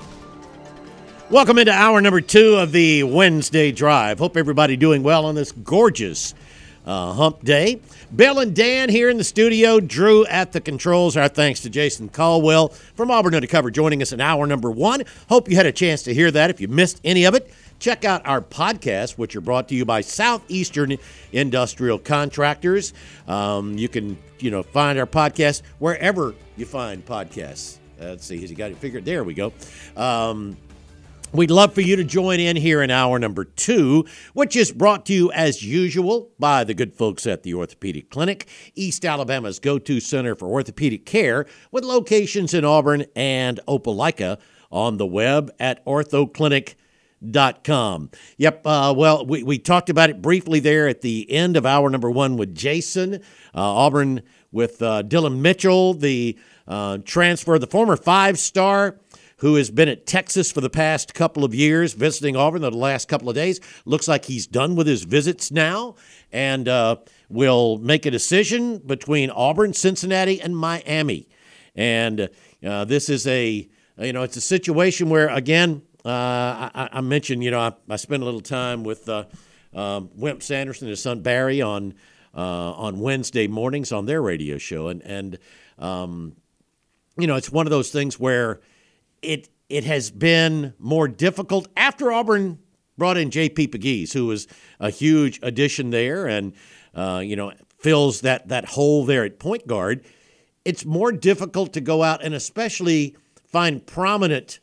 Welcome into hour number two of the Wednesday Drive. Hope everybody doing well on this gorgeous uh, hump day. Bill and Dan here in the studio. Drew at the controls. Our thanks to Jason Caldwell from Auburn Undercover joining us in hour number one. Hope you had a chance to hear that. If you missed any of it, check out our podcasts, which are brought to you by Southeastern Industrial Contractors. Um, you can, you know, find our podcast wherever you find podcasts. Uh, let's see, has he got it figured? There we go. Um, We'd love for you to join in here in hour number two, which is brought to you as usual by the good folks at the Orthopedic Clinic, East Alabama's go-to center for orthopedic care, with locations in Auburn and Opelika, on the web at ortho clinic dot com. Yep, uh, well, we, we talked about it briefly there at the end of hour number one with Jason. Uh, Auburn with uh, Dylan Mitchell, the uh, transfer, the former five-star who has been at Texas for the past couple of years, visiting Auburn the last couple of days. Looks like he's done with his visits now and uh, will make a decision between Auburn, Cincinnati, and Miami. And uh, this is a, you know, it's a situation where, again, uh, I, I mentioned, you know, I, I spent a little time with uh, um, Wimp Sanderson and his son Barry on uh, on Wednesday mornings on their radio show. And, and um, you know, it's one of those things where It it has been more difficult after Auburn brought in J P Pegues, who was a huge addition there and, uh, you know, fills that, that hole there at point guard. It's more difficult to go out and especially find prominent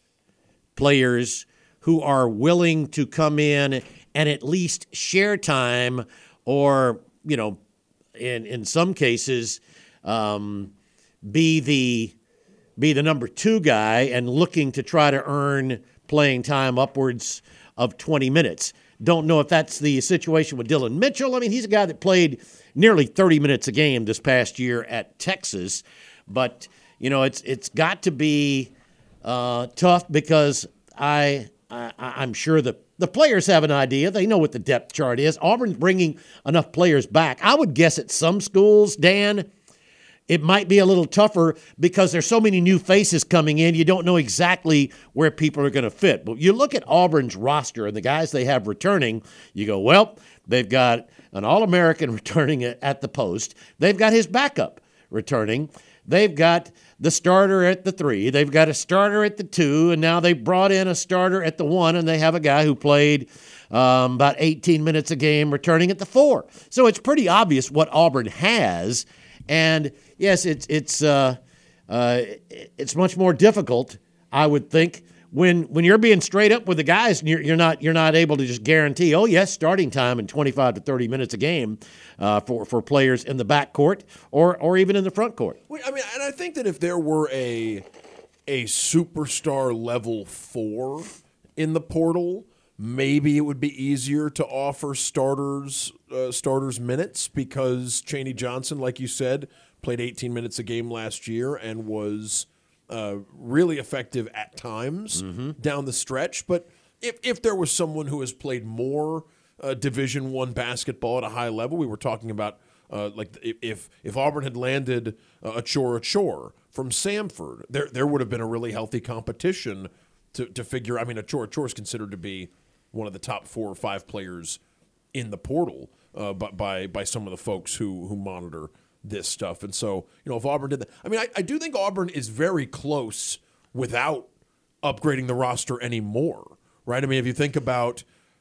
players who are willing to come in and at least share time or, you know, in, in some cases um, be the – be the number two guy and looking to try to earn playing time upwards of twenty minutes. Don't know if that's the situation with Dylan Mitchell. I mean, he's a guy that played nearly thirty minutes a game this past year at Texas. But, you know, it's it's got to be uh, tough because I, I, I'm sure the, the players have an idea. They know what the depth chart is. Auburn's bringing enough players back. I would guess at some schools, Dan, it might be a little tougher because there's so many new faces coming in. You don't know exactly where people are going to fit. But you look at Auburn's roster and the guys they have returning, you go, well, they've got an All-American returning at the post. They've got his backup returning. They've got the starter at the three. They've got a starter at the two, and now they brought in a starter at the one, and they have a guy who played um, about eighteen minutes a game returning at the four. So it's pretty obvious what Auburn has. And yes, it's it's uh, uh, it's much more difficult, I would think, when when you're being straight up with the guys and you're, you're not you're not able to just guarantee, oh yes, starting time in twenty-five to thirty minutes a game uh, for for players in the backcourt or or even in the front court. I mean, and I think that if there were a a superstar level four in the portal, maybe it would be easier to offer starters uh, starters minutes because Chaney Johnson, like you said, played eighteen minutes a game last year and was uh, really effective at times mm-hmm. down the stretch. But if if there was someone who has played more uh, Division One basketball at a high level, we were talking about uh, like if if Auburn had landed uh, Achor Achor from Samford, there there would have been a really healthy competition to, to figure. I mean, Achor Achor is considered to be one of the top four or five players in the portal, uh, but by by some of the folks who who monitor this stuff. And so, you know, if Auburn did that, I mean, I, I do think Auburn is very close without upgrading the roster anymore, right? I mean, if you think about,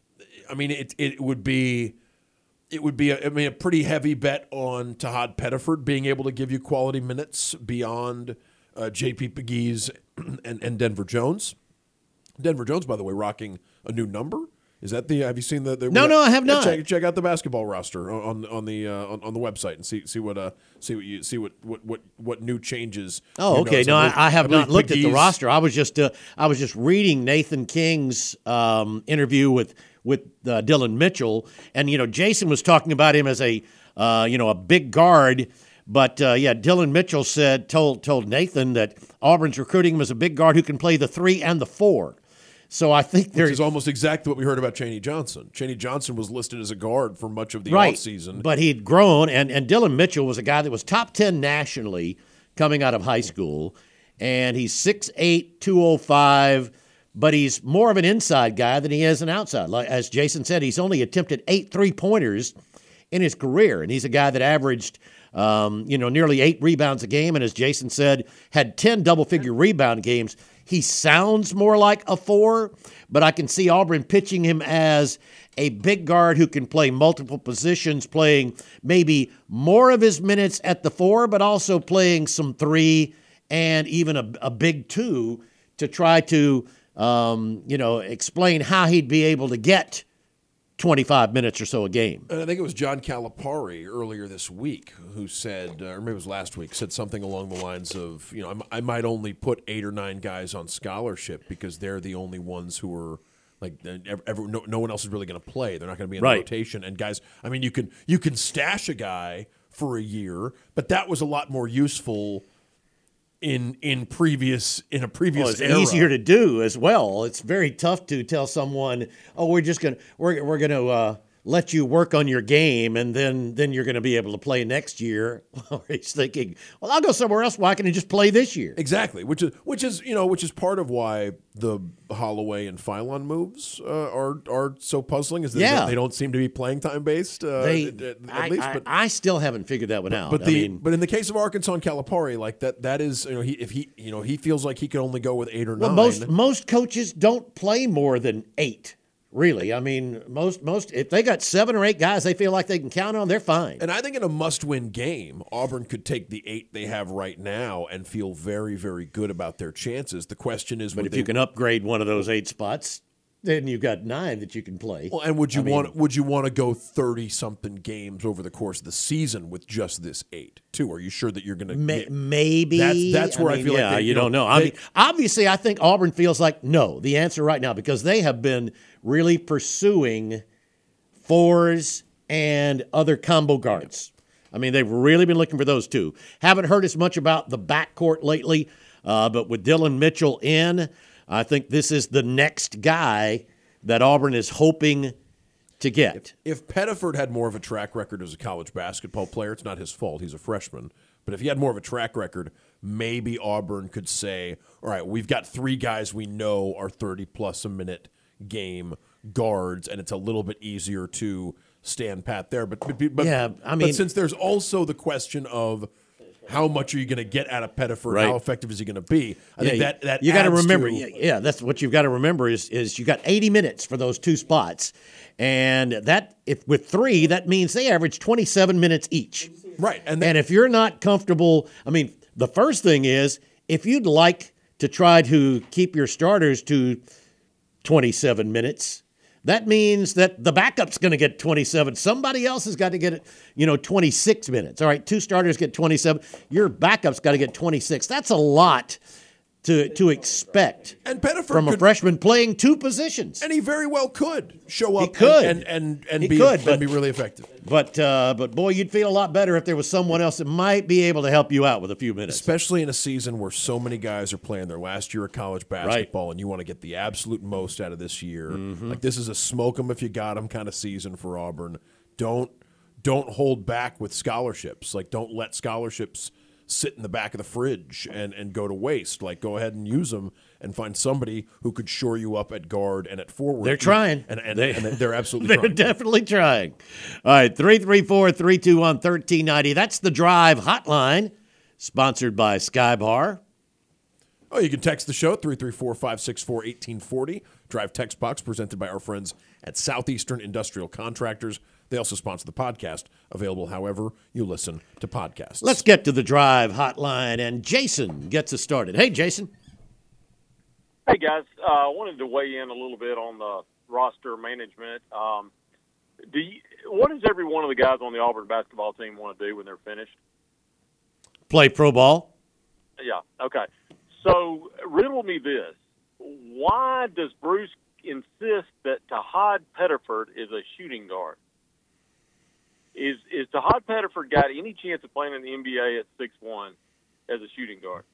I mean, it it would be. It would be, a, I mean, a pretty heavy bet on Tahad Pettiford being able to give you quality minutes beyond uh, J P Pegues and, and Denver Jones. Denver Jones, by the way, rocking a new number. Is that the? Have you seen the? the no, no, I have not. Check, check out the basketball roster on on the uh, on, on the website and see see what uh see what you see what what what, what new changes. Oh, okay. Notice. No, I, I, believe, I have I not looked Pegues, at the roster. I was just uh, I was just reading Nathan King's um, interview with. with uh, Dylan Mitchell, and you know Jason was talking about him as a uh, you know a big guard, but uh, yeah, Dylan Mitchell said told told Nathan that Auburn's recruiting him as a big guard who can play the three and the four. So I think there's Which is almost exactly what we heard about Chaney Johnson. Chaney Johnson was listed as a guard for much of the right, offseason. But he'd grown, and, and Dylan Mitchell was a guy that was top ten nationally coming out of high school, and he's six eight, two oh five, but he's more of an inside guy than he is an outside. Like as Jason said, he's only attempted eight three-pointers in his career, and he's a guy that averaged um, you know, nearly eight rebounds a game, and as Jason said, had ten double-figure rebound games. He sounds more like a four, but I can see Auburn pitching him as a big guard who can play multiple positions, playing maybe more of his minutes at the four, but also playing some three and even a, a big two to try to Um, you know, explain how he'd be able to get twenty-five minutes or so a game. And I think it was John Calipari earlier this week who said, uh, or maybe it was last week, said something along the lines of, you know, I'm, I might only put eight or nine guys on scholarship because they're the only ones who are like, every, no, no one else is really going to play. They're not going to be in right. the rotation. And guys, I mean, you can you can stash a guy for a year, but that was a lot more useful in in previous in a previous well, it's era. easier to do as well. It's very tough to tell someone, oh, we're just gonna we're we're gonna uh, let you work on your game, and then then you're gonna be able to play next year. Or he's thinking, well, I'll go somewhere else. Why can't I just play this year? Exactly, which is which is you know which is part of why the Holloway and Phylon moves uh, are are so puzzling. Is that yeah. they, don't, they don't seem to be playing time based. Uh, they, at, at I, least, I, but I still haven't figured that one out. But I the mean, but in the case of Arkansas and Calipari, like that that is you know he if he you know he feels like he can only go with eight or well, nine. most most coaches don't play more than eight. Really, I mean, most most if they got seven or eight guys they feel like they can count on, they're fine. And I think in a must-win game, Auburn could take the eight they have right now and feel very, very good about their chances. The question is, but would if they, you can upgrade one of those eight spots, then you've got nine that you can play. well, and would you I mean, want would you want to go thirty something games over the course of the season with just this eight? Too? Are you sure that you're going to may, maybe? That's that's where I, mean, feel yeah, like they, you, you don't know. know, I they, mean, obviously, I think Auburn feels like no. The answer right now because they have been really pursuing fours and other combo guards. I mean, they've really been looking for those two. Haven't heard as much about the backcourt lately, uh, but with Dylan Mitchell in, I think this is the next guy that Auburn is hoping to get. If, if Pettiford had more of a track record as a college basketball player, it's not his fault. He's a freshman. But if he had more of a track record, maybe Auburn could say, all right, we've got three guys we know are thirty-plus a minute game guards, and it's a little bit easier to stand pat there. But, but, but, yeah, I mean, but since there's also the question of how much are you going to get out of Pettiford? Right. How effective is he going to be? I yeah, think that that you got to adds remember. to- Yeah, yeah, that's what you've got to remember is is you got eighty minutes for those two spots, and that if with three, that means they average twenty-seven minutes each. Right, and, And if you're not comfortable, I mean, the first thing is if you'd like to try to keep your starters to twenty-seven minutes, that means that the backup's going to get twenty-seven. Somebody else has got to get it, you know, twenty-six minutes. All right, two starters get twenty-seven. Your backup's got to get twenty-six. That's a lot to to expect and Pettiford from a could, freshman playing two positions. and he very well could show up could. and and, and, and He be could, and but- be really effective. But uh, but boy, you'd feel a lot better if there was someone else that might be able to help you out with a few minutes. Especially in a season where so many guys are playing their last year of college basketball, and you want to get the absolute most out of this year. Mm-hmm. Like this is a smoke 'em if you got 'em kind of season for Auburn. Don't don't hold back with scholarships. Like don't let scholarships sit in the back of the fridge and, and go to waste. Like, go ahead and use them and find somebody who could shore you up at guard and at forward. They're trying. And, and, they, and they're absolutely they're trying. They're definitely trying. All right, three three four, three two one, one three nine zero. That's the Drive hotline, sponsored by Sky Bar. Oh, you can text the show, three three four, five six four, one eight four zero. Drive text box presented by our friends at Southeastern Industrial Contractors. They also sponsor the podcast, available however you listen to podcasts. Let's get to the Drive hotline, and Jason gets us started. Hey, Jason. Hey, guys. I uh, wanted to weigh in a little bit on the roster management. Um, do you, what does every one of the guys on the Auburn basketball team want to do when they're finished? Play pro ball. Yeah, okay. So riddle me this. Why does Bruce insist that Tahad Pettiford is a shooting guard? Is is Tahad Pettiford got any chance of playing in the N B A at six one as a shooting guard?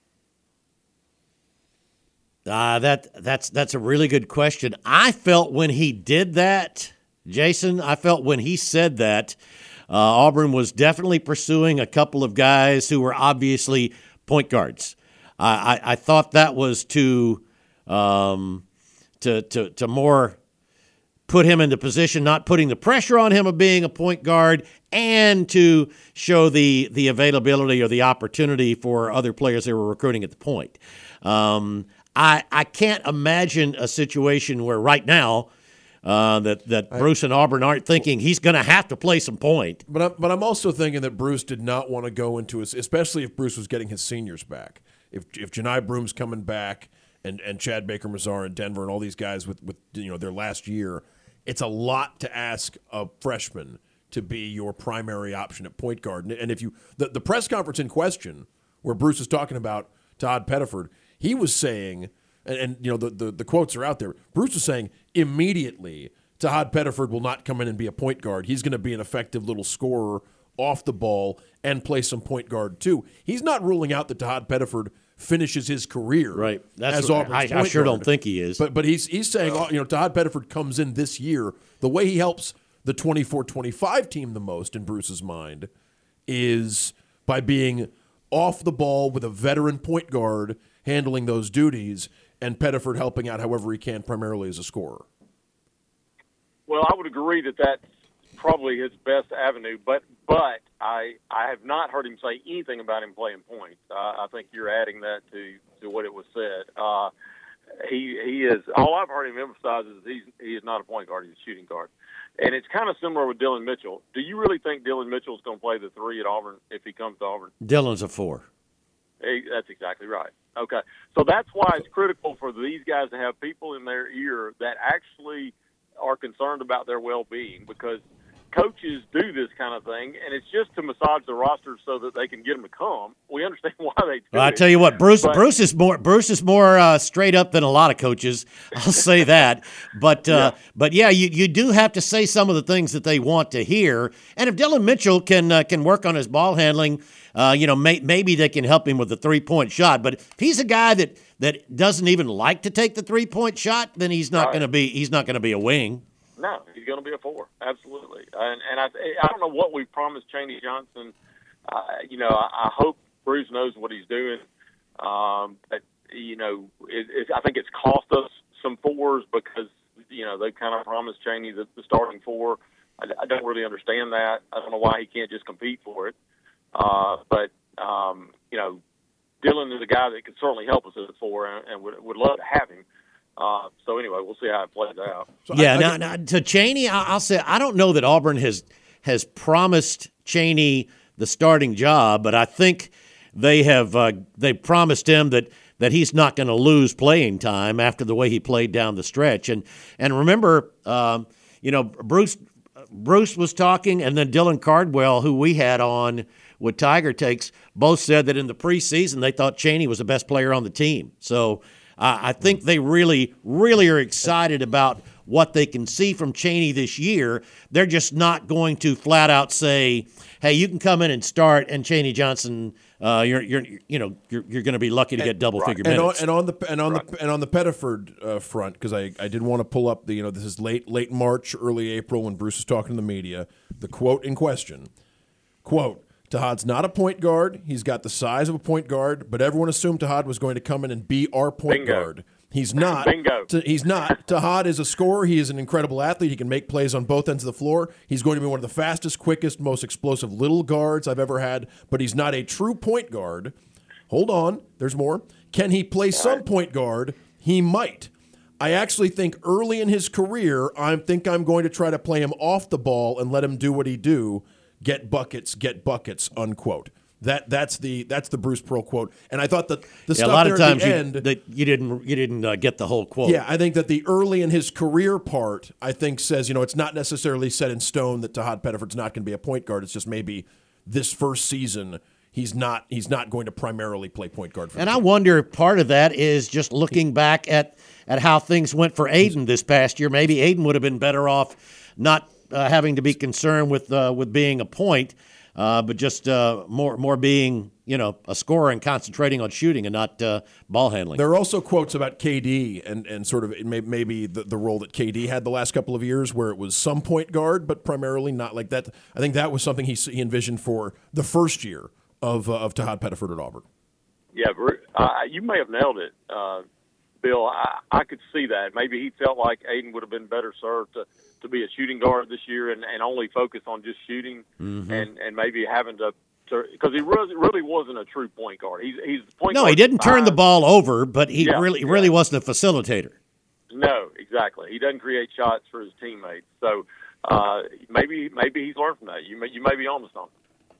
Uh, that that's that's a really good question. I felt when he did that, Jason, I felt when he said that, uh, Auburn was definitely pursuing a couple of guys who were obviously point guards. I, I, I thought that was to, um, to to to more put him into position, not putting the pressure on him of being a point guard, and to show the the availability or the opportunity for other players they were recruiting at the point. Um, I I can't imagine a situation where right now uh, that that I, Bruce and Auburn aren't thinking he's going to have to play some point. But I'm, but I'm also thinking that Bruce did not want to go into his, especially if Bruce was getting his seniors back. If if Janai Broom's coming back and, and Chad Baker-Mazar in Denver and all these guys with, with you know their last year, it's a lot to ask a freshman to be your primary option at point guard. And if you the, the press conference in question where Bruce was talking about Todd Pettiford, he was saying, and, and you know the, the, the quotes are out there, Bruce was saying immediately Todd Pettiford will not come in and be a point guard. He's going to be an effective little scorer off the ball and play some point guard too. He's not ruling out that Todd Pettiford finishes his career right. That's as what, Auburn's I, point I sure guard. don't think he is. But but he's he's saying, you know, Todd Pettiford comes in this year. The way he helps the twenty-four twenty-five team the most in Bruce's mind is by being off the ball with a veteran point guard handling those duties, and Pettiford helping out however he can, primarily as a scorer. Well, I would agree that that's probably his best avenue, but but I I have not heard him say anything about him playing point. Uh, I think you're adding that to, to what it was said. Uh, he he is all I've heard him emphasize is he's he is not a point guard; he's a shooting guard, and it's kind of similar with Dylan Mitchell. Do you really think Dylan Mitchell is going to play the three at Auburn if he comes to Auburn? Dylan's a four. Hey, that's exactly right. Okay, so that's why it's critical for these guys to have people in their ear that actually are concerned about their well-being, because coaches do this kind of thing, and it's just to massage the roster so that they can get them to come. We understand why they do well, I it. tell you what, Bruce but, Bruce is more Bruce is more uh, straight up than a lot of coaches. I'll say that. But uh, yeah. but yeah, you, you do have to say some of the things that they want to hear. And if Dylan Mitchell can uh, can work on his ball handling, uh, you know, may, maybe they can help him with the three point shot. But if he's a guy that, that doesn't even like to take the three point shot, then he's not right. going to be he's not going to be a wing. No, he's going to be a four, absolutely. And and I I don't know what we promised Chaney Johnson. Uh, you know, I, I hope Bruce knows what he's doing. Um, but, you know, it, it, I think it's cost us some fours because, you know, they kind of promised Chaney the, the starting four. I, I don't really understand that. I don't know why he can't just compete for it. Uh, but, um, you know, Dylan is a guy that could certainly help us as a four, and, and would, would love to have him. Uh, so anyway, we'll see how it plays out. So yeah, I, I now, now to Chaney, I'll say I don't know that Auburn has has promised Chaney the starting job, but I think they have uh, they promised him that that he's not going to lose playing time after the way he played down the stretch. And and remember, um, you know, Bruce Bruce was talking, and then Dylan Cardwell, who we had on with Tiger Takes, both said that in the preseason they thought Chaney was the best player on the team. So. Uh, I think they really, really are excited about what they can see from Chaney this year. They're just not going to flat out say, "Hey, you can come in and start," and Chaney Johnson, uh, you're, you're, you know, you're, you're going to be lucky to get double right. figure and minutes. On, and on the and on right. the and on the Pettiford uh, front, because I, I did want to pull up the you know this is late late March, early April when Bruce is talking to the media. The quote in question, quote. Tahad's not a point guard. He's got the size of a point guard, but everyone assumed Tahad was going to come in and be our point Bingo. guard. He's not. Bingo. T- He's not. Tahad is a scorer. He is an incredible athlete. He can make plays on both ends of the floor. He's going to be one of the fastest, quickest, most explosive little guards I've ever had, but he's not a true point guard. Hold on. There's more. Can he play some point guard? He might. I actually think early in his career, I think I'm going to try to play him off the ball and let him do what he do, get buckets, get buckets, unquote. That that's the that's the Bruce Pearl quote. And I thought that the Yeah, stuff a lot there of at times the you, end, that you didn't you didn't uh, get the whole quote. yeah, I think that the early in his career part, I think says, you know, it's not necessarily set in stone that Tahad Pettiford's not going to be a point guard. It's just maybe this first season he's not he's not going to primarily play point guard for And the I team. wonder if part of that is just looking back at, at how things went for Aiden this past year. Maybe Aiden would have been better off not uh, having to be concerned with uh, with being a point, uh, but just uh, more more being, you know, a scorer and concentrating on shooting and not uh, ball handling. There are also quotes about K D and, and sort of may- maybe the, the role that K D had the last couple of years where it was some point guard, but primarily not like that. I think that was something he, he envisioned for the first year of uh, of Tahad Pettiford at Auburn. Yeah, Bru- uh, you may have nailed it, uh, Bill. I, I could see that. Maybe he felt like Aiden would have been better served to, to be a shooting guard this year and, and only focus on just shooting, Mm-hmm. and, and maybe having to because he really, really wasn't a true point guard. He's he's the point no, guard he didn't turn five. the ball over, but he Yeah, really yeah. really wasn't a facilitator. No, exactly. He doesn't create shots for his teammates. So uh, maybe maybe he's learned from that. You may you may be on to something.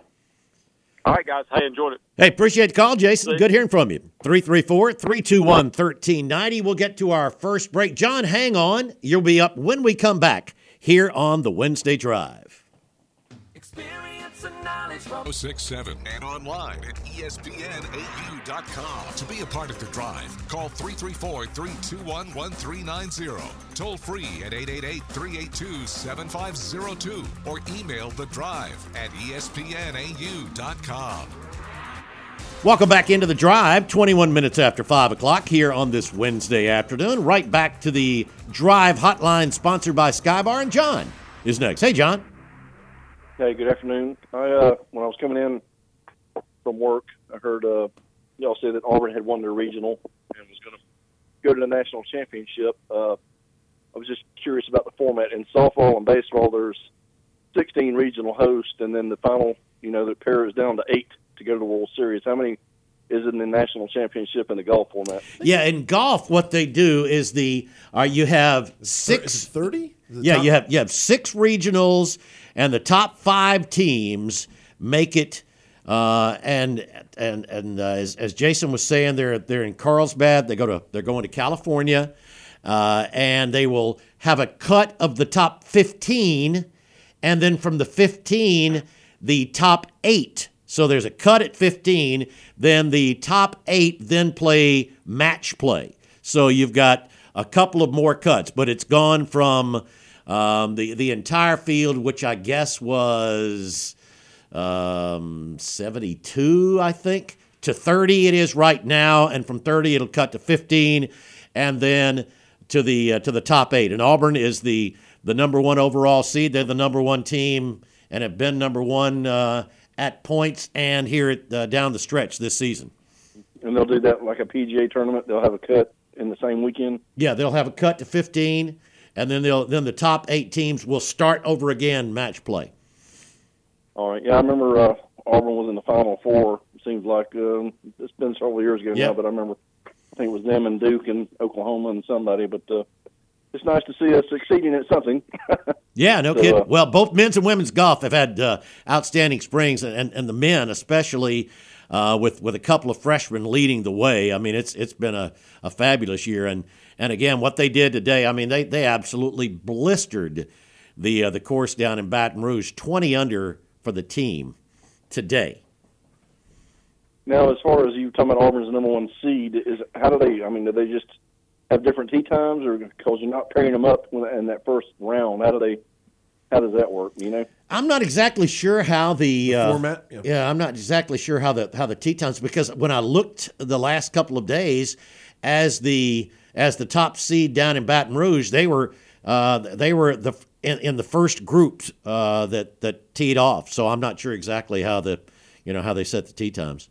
All right, guys. Hey, enjoyed it. Hey, appreciate the call, Jason. See. Good hearing from you. three three four, three two one, one three nine zero. We'll get to our first break. John, hang on. You'll be up when we come back here on the Wednesday Drive. Experience and knowledge from oh six seven and online at E S P N A U dot com. To be a part of the drive, call three three four, three two one, one three nine zero. Toll free at eight eight eight, three eight two, seven five zero two or email the drive at E S P N A U dot com. Welcome back into the drive, twenty-one minutes after five o'clock here on this Wednesday afternoon. Right back to the Drive Hotline sponsored by Skybar, and John is next. Hey, John. Hey, good afternoon. I uh, when I was coming in from work, I heard uh, y'all say that Auburn had won their regional and was going to go to the national championship. Uh, I was just curious about the format. In softball and baseball, there's sixteen regional hosts, and then the final, you know, the pair is down to eight to go to the World Series. How many is in the national championship in the golf format? Yeah, in golf, what they do is the uh, you have six. thirty? Yeah, you have you have six regionals, and the top five teams make it. Uh, and and and uh, as, as Jason was saying, they're they're in Carlsbad. They go to they're going to California, uh, and they will have a cut of the top fifteen, and then from the fifteen, the top eight. So there's a cut at fifteen. Then the top eight then play match play. So you've got a couple of more cuts, but it's gone from um, the the entire field, which I guess was um, seventy-two, I think, to thirty. It is right now, and from thirty it'll cut to fifteen, and then to the uh, to the top eight. And Auburn is the the number one overall seed. They're the number one team and have been number one uh, at points and here at, uh, down the stretch this season. And they'll do that like a P G A tournament. They'll have a cut in the same weekend. Yeah, they'll have a cut to fifteen, and then they'll then the top eight teams will start over again match play. All right. Yeah, I remember uh, Auburn was in the Final Four. It seems like um, it's been several years ago Yep. now, but I remember I think it was them and Duke and Oklahoma and somebody. But uh, it's nice to see us succeeding at something. Yeah, no So, kidding. uh, Well, both men's and women's golf have had uh, outstanding springs, and, and, and the men especially uh, with with a couple of freshmen leading the way. I mean, it's it's been a, a fabulous year, and and again, what they did today, I mean, they they absolutely blistered the uh, the course down in Baton Rouge, twenty under for the team today. Now, as far as you talking about Auburn's number one seed, is how do they? I mean, do they just have different tee times, or because you're not pairing them up when- in that first round? How do they? How does that work? You know. I'm not exactly sure how the, uh, format? Yeah. Yeah, I'm not exactly sure how the how the tee times, because when I looked the last couple of days as the as the top seed down in Baton Rouge, they were uh, they were the in, in the first group uh, that that teed off. So I'm not sure exactly how the you know, how they set the tee times.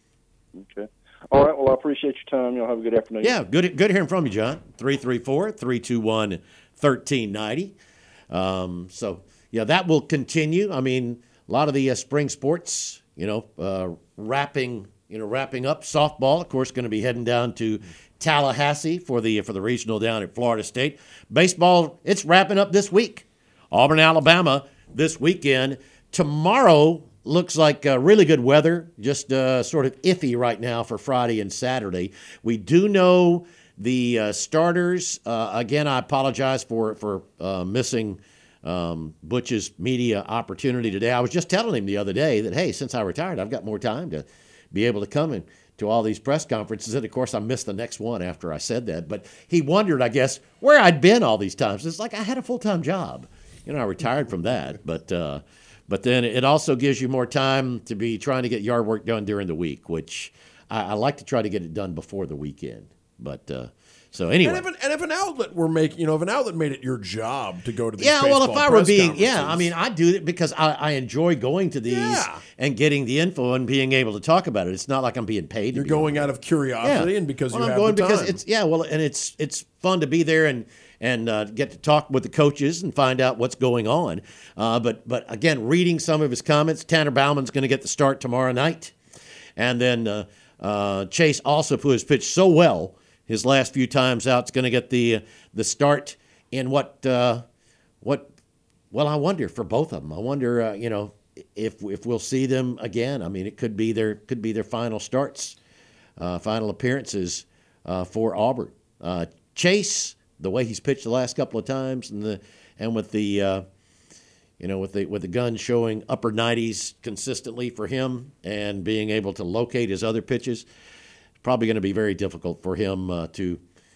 Okay. All right. Well, I appreciate your time. Y'all have a good afternoon. Yeah, good good hearing from you, John. three three four, three two one, one three nine zero. Um, so, yeah, that will continue. I mean, a lot of the uh, spring sports, you know, uh, wrapping, you know, wrapping up. Softball, of course, going to be heading down to Tallahassee for the for the regional down at Florida State. Baseball, it's wrapping up this week. Auburn, Alabama this weekend. Tomorrow looks like uh, really good weather, just uh, sort of iffy right now for Friday and Saturday. We do know the uh, starters. Uh, again, I apologize for, for uh, missing um, Butch's media opportunity today. I was just telling him the other day that, hey, since I retired, I've got more time to be able to come in to all these press conferences. And, of course, I missed the next one after I said that. But he wondered, I guess, where I'd been all these times. It's like I had a full-time job. You know, I retired from that. But uh, but then it also gives you more time to be trying to get yard work done during the week, which I, I like to try to get it done before the weekend. But uh, so anyway. And if, an, and if an outlet were making, you know, if an outlet made it your job to go to these yeah, well, if I were being, yeah, I conferences. mean, I do it because I, I enjoy going to these Yeah. and getting the info and being able to talk about it. It's not like I'm being paid. You're to be on going it. out of curiosity and because well, you I'm have going the because time. it's yeah, well, and it's it's fun to be there and and uh, get to talk with the coaches and find out what's going on. Uh, but but again, reading some of his comments, Tanner Bauman's going to get the start tomorrow night, and then uh, uh, Chase Alsop, who has pitched so well his last few times out, is going to get the uh, the start in what uh, what. Well, I wonder for both of them. I wonder, uh, you know, if if we'll see them again. I mean, it could be their could be their final starts, uh, final appearances uh, for Auburn. Uh, Chase, the way he's pitched the last couple of times, and the and with the uh, you know with the with the gun showing upper nineties consistently for him, and being able to locate his other pitches, it's probably going to be very difficult for him uh, to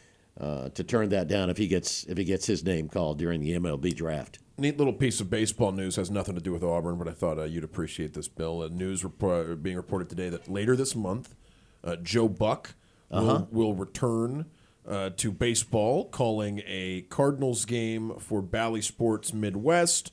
uh, to turn that down if he gets if he gets his name called during the M L B draft. Neat little piece of baseball news, has nothing to do with Auburn, but I thought uh, you'd appreciate this, Bill. Uh, news report, being reported today that later this month, uh, Joe Buck will, Uh-huh. will return uh, to baseball, calling a Cardinals game for Bally Sports Midwest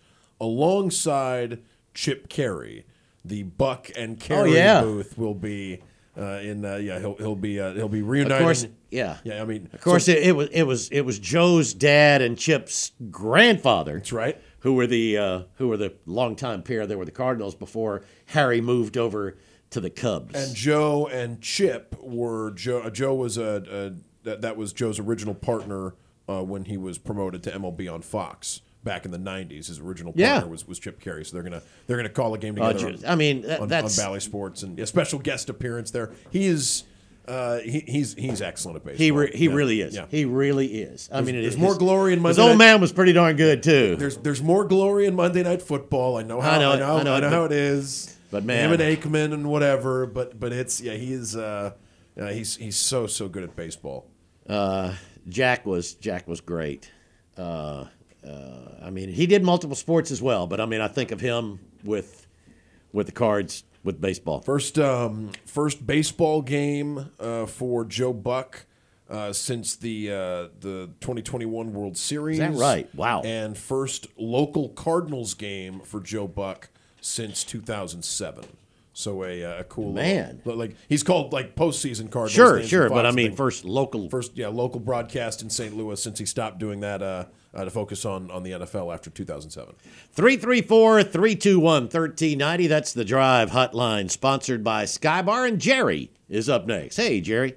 alongside Chip Carey. The Buck and Carey yeah. booth will be uh, in. Uh, yeah, he'll he'll be uh, he'll be reuniting. Of course, yeah. Yeah, I mean, Of course, so- it, it was it was it was Joe's dad and Chip's grandfather. That's right. Who were the uh, who were the longtime pair that were the Cardinals before Harry moved over to the Cubs. And Joe and Chip were Joe. Uh, Joe was a, a that, that was Joe's original partner uh, when he was promoted to M L B on Fox back in the nineties. His original partner Yeah. was, was Chip Carey. So they're gonna they're gonna call a game Uh, together. Ju- on, I mean, that- on, that's- on Bally Sports and a special guest appearance there. He is uh, he, he's he's excellent at baseball. he re- he Yeah. really is. Yeah. He really is. I There's- mean, it, there's his- more glory in His Monday old Night- man was pretty darn good too. There's there's more glory in Monday Night Football. I know how I know I it, know, I know I it, know but- how it is. but man- him and Aikman and whatever. But but it's yeah he is uh, uh, he's he's so so good at baseball. Uh, Jack was Jack was great. Uh, uh, I mean, he did multiple sports as well, but I mean, I think of him with with the Cards with baseball. First um, first baseball game uh, for Joe Buck uh, since the uh, the twenty twenty-one World Series. Is that right? Wow. And first local Cardinals game for Joe Buck since two thousand seven. So a, uh, a cool Man. little- like he's called like postseason Cardinals. Sure, games sure, and but I Fox mean, thing. first local. First, yeah, local broadcast in Saint Louis since he stopped doing that uh, uh, to focus on, on the N F L after two thousand seven. three three four, three two one, one three nine zero. That's the Drive Hotline, sponsored by Skybar. And Jerry is up next. Hey, Jerry.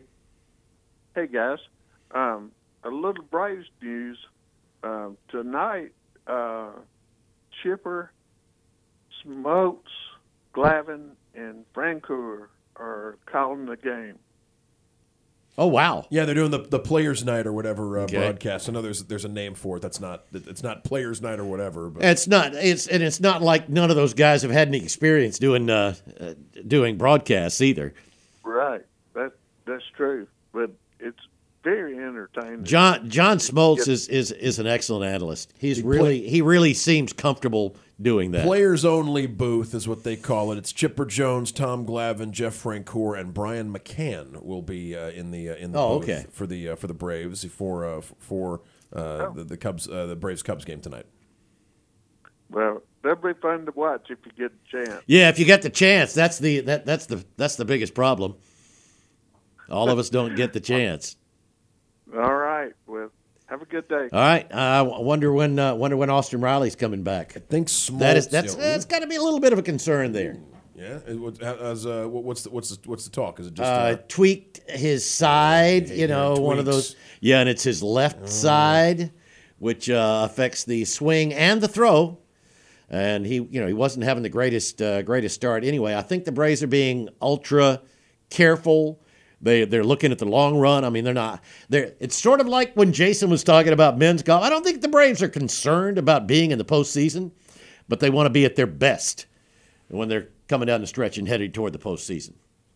Hey guys, um, a little Braves news um, tonight. Uh, Chipper, Smokes, Glavin, and Francoeur are calling the game. Oh, wow. Yeah, they're doing the, the Players Night or whatever uh, Okay. broadcast. I know there's there's a name for it. That's not it's not Players Night or whatever. But It's not. It's and it's not like none of those guys have had any experience doing uh, uh, doing broadcasts either. Right, that that's true, but it's very entertaining. John John Smoltz Yep. is, is is an excellent analyst. He's really he really seems comfortable doing that. Players Only booth is what they call it. It's Chipper Jones, Tom Glavine, Jeff Francoeur, and Brian McCann will be uh, in the uh, in the Oh, booth okay. for the uh, for the Braves for uh, for uh, Oh. the, the Cubs uh, the Braves Cubs game tonight. Well, they'll be fun to watch if you get a chance. Yeah, if you get the chance, that's the that that's the that's the biggest problem. All of us don't get the chance. All right. Well, have a good day. All right. I uh, wonder when uh, wonder when Austin Riley's coming back. I think Smoltz. That is that's yeah, that's got to be a little bit of a concern there. Yeah. As, uh, what's the what's the what's the talk? Is it just uh, uh, tweaked his side? yeah, You know, yeah, one of tweaks. those. Yeah, and it's his left Oh. side, which uh, affects the swing and the throw. And he, you know, he wasn't having the greatest uh, greatest start anyway. I think the Braves are being ultra careful. They they're looking at the long run. I mean, they're not. They're. It's sort of like when Jason was talking about men's golf. I don't think the Braves are concerned about being in the postseason, but they want to be at their best when they're coming down the stretch and headed toward the postseason.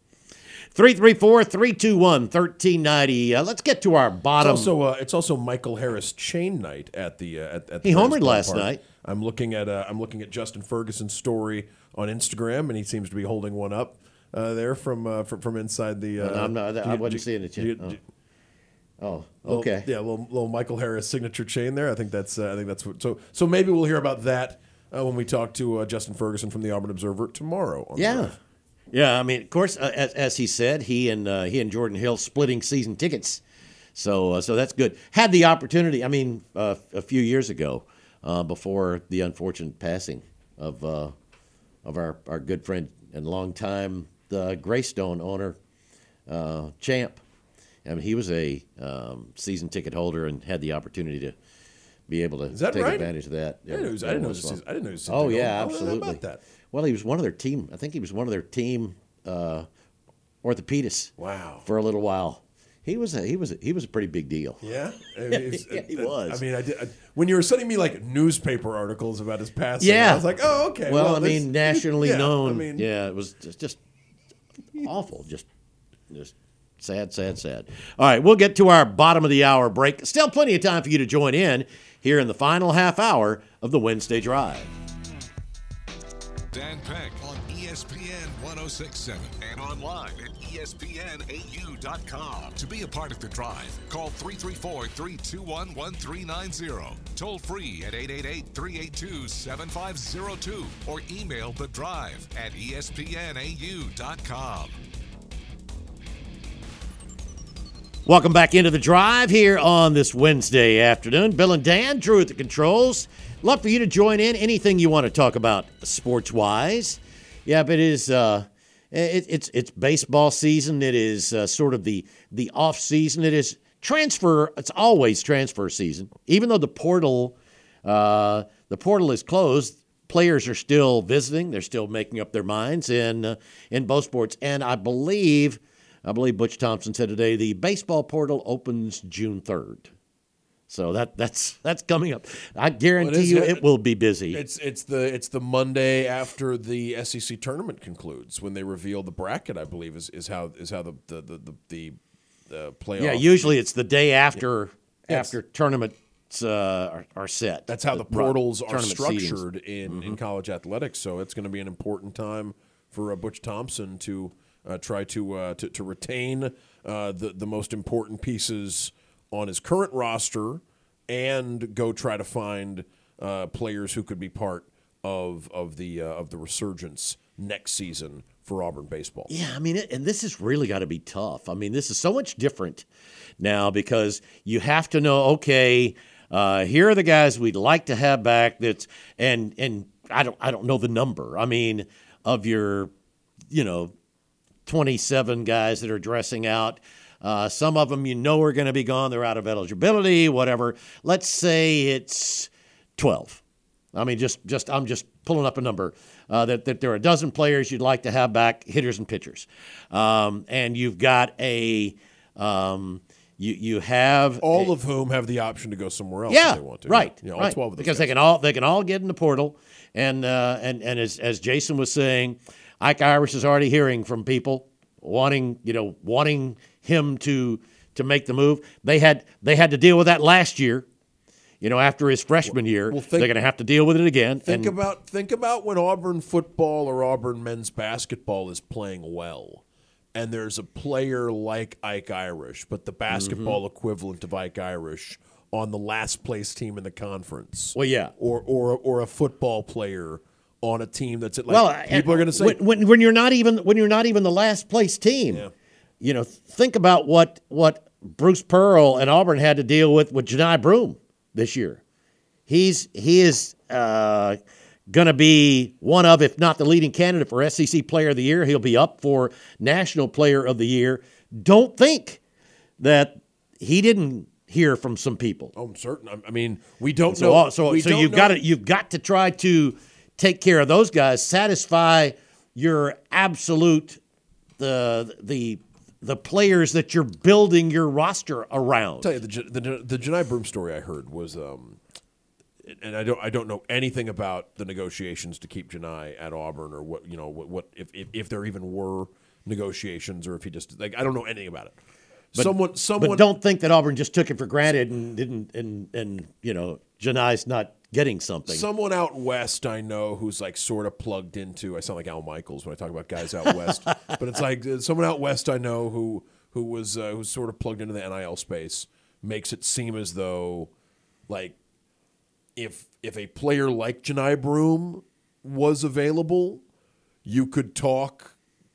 three three four, three two one, one three nine zero. Uh, let's get to our bottom. It's also, uh, it's also Michael Harris chain night at the uh, at, at the He Braves homered last ballpark. night. I'm looking at uh, I'm looking at Justin Ferguson's story on Instagram, and he seems to be holding one up uh, there from, uh, from from inside the. Uh, No, I'm not- I do- wasn't do- seeing it yet. do- Oh. do- Oh, little- okay. yeah, little, little Michael Harris signature chain there. I think that's uh, I think that's what. So so maybe we'll hear about that uh, when we talk to uh, Justin Ferguson from the Auburn Observer tomorrow. On the Yeah. drive. Yeah, I mean, of course, uh, as, as he said, he and uh, he and Jordan Hill splitting season tickets, so uh, so that's good. Had the opportunity, I mean, uh, a few years ago, uh, before the unfortunate passing of uh, of our, our good friend and longtime the Greystone owner, uh, Champ. I mean, he was a um, season ticket holder and had the opportunity to be able to Is that take right? advantage of that. I didn't know he was- I didn't know he was a season- I didn't know he was a season Oh ticket yeah, holder. How about absolutely. that? Well, he was one of their team. I think he was one of their team uh, orthopedists. Wow. For a little while, he was a, he was a, he was a pretty big deal. Yeah, I mean, it's- Yeah, he uh, was. I mean, I did I, when you were sending me like newspaper articles about his passing. Yeah, I was like, oh, okay. Well, I this- mean, nationally yeah, known. I mean, yeah, it was just, just awful. Just just sad, sad, sad. All right, we'll get to our bottom of the hour break. Still plenty of time for you to join in here in the final half hour of the Wednesday Drive. Dan Peck on E S P N ten sixty-seven and online at E S P N A U dot com. To be a part of the drive, call three three four, three two one, one three nine zero. Toll free at eight eight eight, three eight two, seven five zero two or email the drive at E S P N A U dot com. Welcome back into the drive here on this Wednesday afternoon. Bill and Dan, Drew at the controls. Love for you to join in. Anything you want to talk about sports-wise. Yeah, but it is uh, it, it's it's baseball season. It is uh, sort of the the off season. It is transfer. It's always transfer season. Even though the portal uh, the portal is closed, players are still visiting. They're still making up their minds in uh, in both sports. And I believe. I believe Butch Thompson said today the baseball portal opens June third. So that that's that's coming up. I guarantee Well, it is- you it will be busy. It's it's the it's the Monday after the S E C tournament concludes when they reveal the bracket. I believe is, is how is how the the the the, the, the playoff. Yeah, usually it's the day after Yes. after tournaments uh, are, are set. That's how the run- portals are tournament structured seedings. in, in college athletics. So it's going to be an important time for uh, Butch Thompson to uh, try to, uh, to to retain uh, the the most important pieces on his current roster and go try to find uh, players who could be part of of the uh, of the resurgence next season for Auburn baseball. Yeah, I mean, it, and this has really got to be tough. I mean, this is so much different now because you have to know, okay, uh, here are the guys we'd like to have back. That's and and I don't I don't know the number. I mean, of your, you know, twenty-seven guys that are dressing out. Uh, some of them you know are going to be gone. They're out of eligibility, whatever. Let's say it's twelve. I mean, just just I'm just pulling up a number. Uh, that, that there are a dozen players you'd like to have back, hitters and pitchers. Um, and you've got a um, you you have All a, of whom have the option to go somewhere else yeah, if they want to. right, Yeah, all right. twelve of those because guys. they can all they can all get in the portal, and uh, and and as as Jason was saying, Ike Irish is already hearing from people wanting you know wanting him to to make the move. They had they had to deal with that last year. You know, after his freshman year, well, think- they're going to have to deal with it again. Think and, about think about when Auburn football or Auburn men's basketball is playing well, and there's a player like Ike Irish, but the basketball Mm-hmm. equivalent of Ike Irish on the last place team in the conference. Well, yeah. Or or or a football player on a team that's at like well, people are going to say when, when when you're not even when you're not even the last place team. Yeah. You know, think about what what Bruce Pearl and Auburn had to deal with with Johni Broome this year. He's he is uh, going to be one of, if not the leading candidate for S E C Player of the Year. He'll be up for National Player of the Year. Don't think that he didn't hear from some people. Oh, I'm certain. I mean, we don't so, know. So, we so don't you've know. got to you've got to try to take care of those guys, satisfy your absolute the the the players that you're building your roster around. I'll tell you, the the the Johni Broome story I heard was, um, and I don't I don't know anything about the negotiations to keep Johni at Auburn or what you know what, what if, if if there even were negotiations or if he just like I don't know anything about it. But, someone someone but don't think that Auburn just took it for granted and didn't and and you know Johni's not getting something. Someone out west I know who's like sort of plugged into. I sound like Al Michaels when I talk about guys out west, but it's like uh, someone out west I know who who was uh, who's sort of plugged into the N I L space makes it seem as though like if if a player like Johni Broome was available, you could talk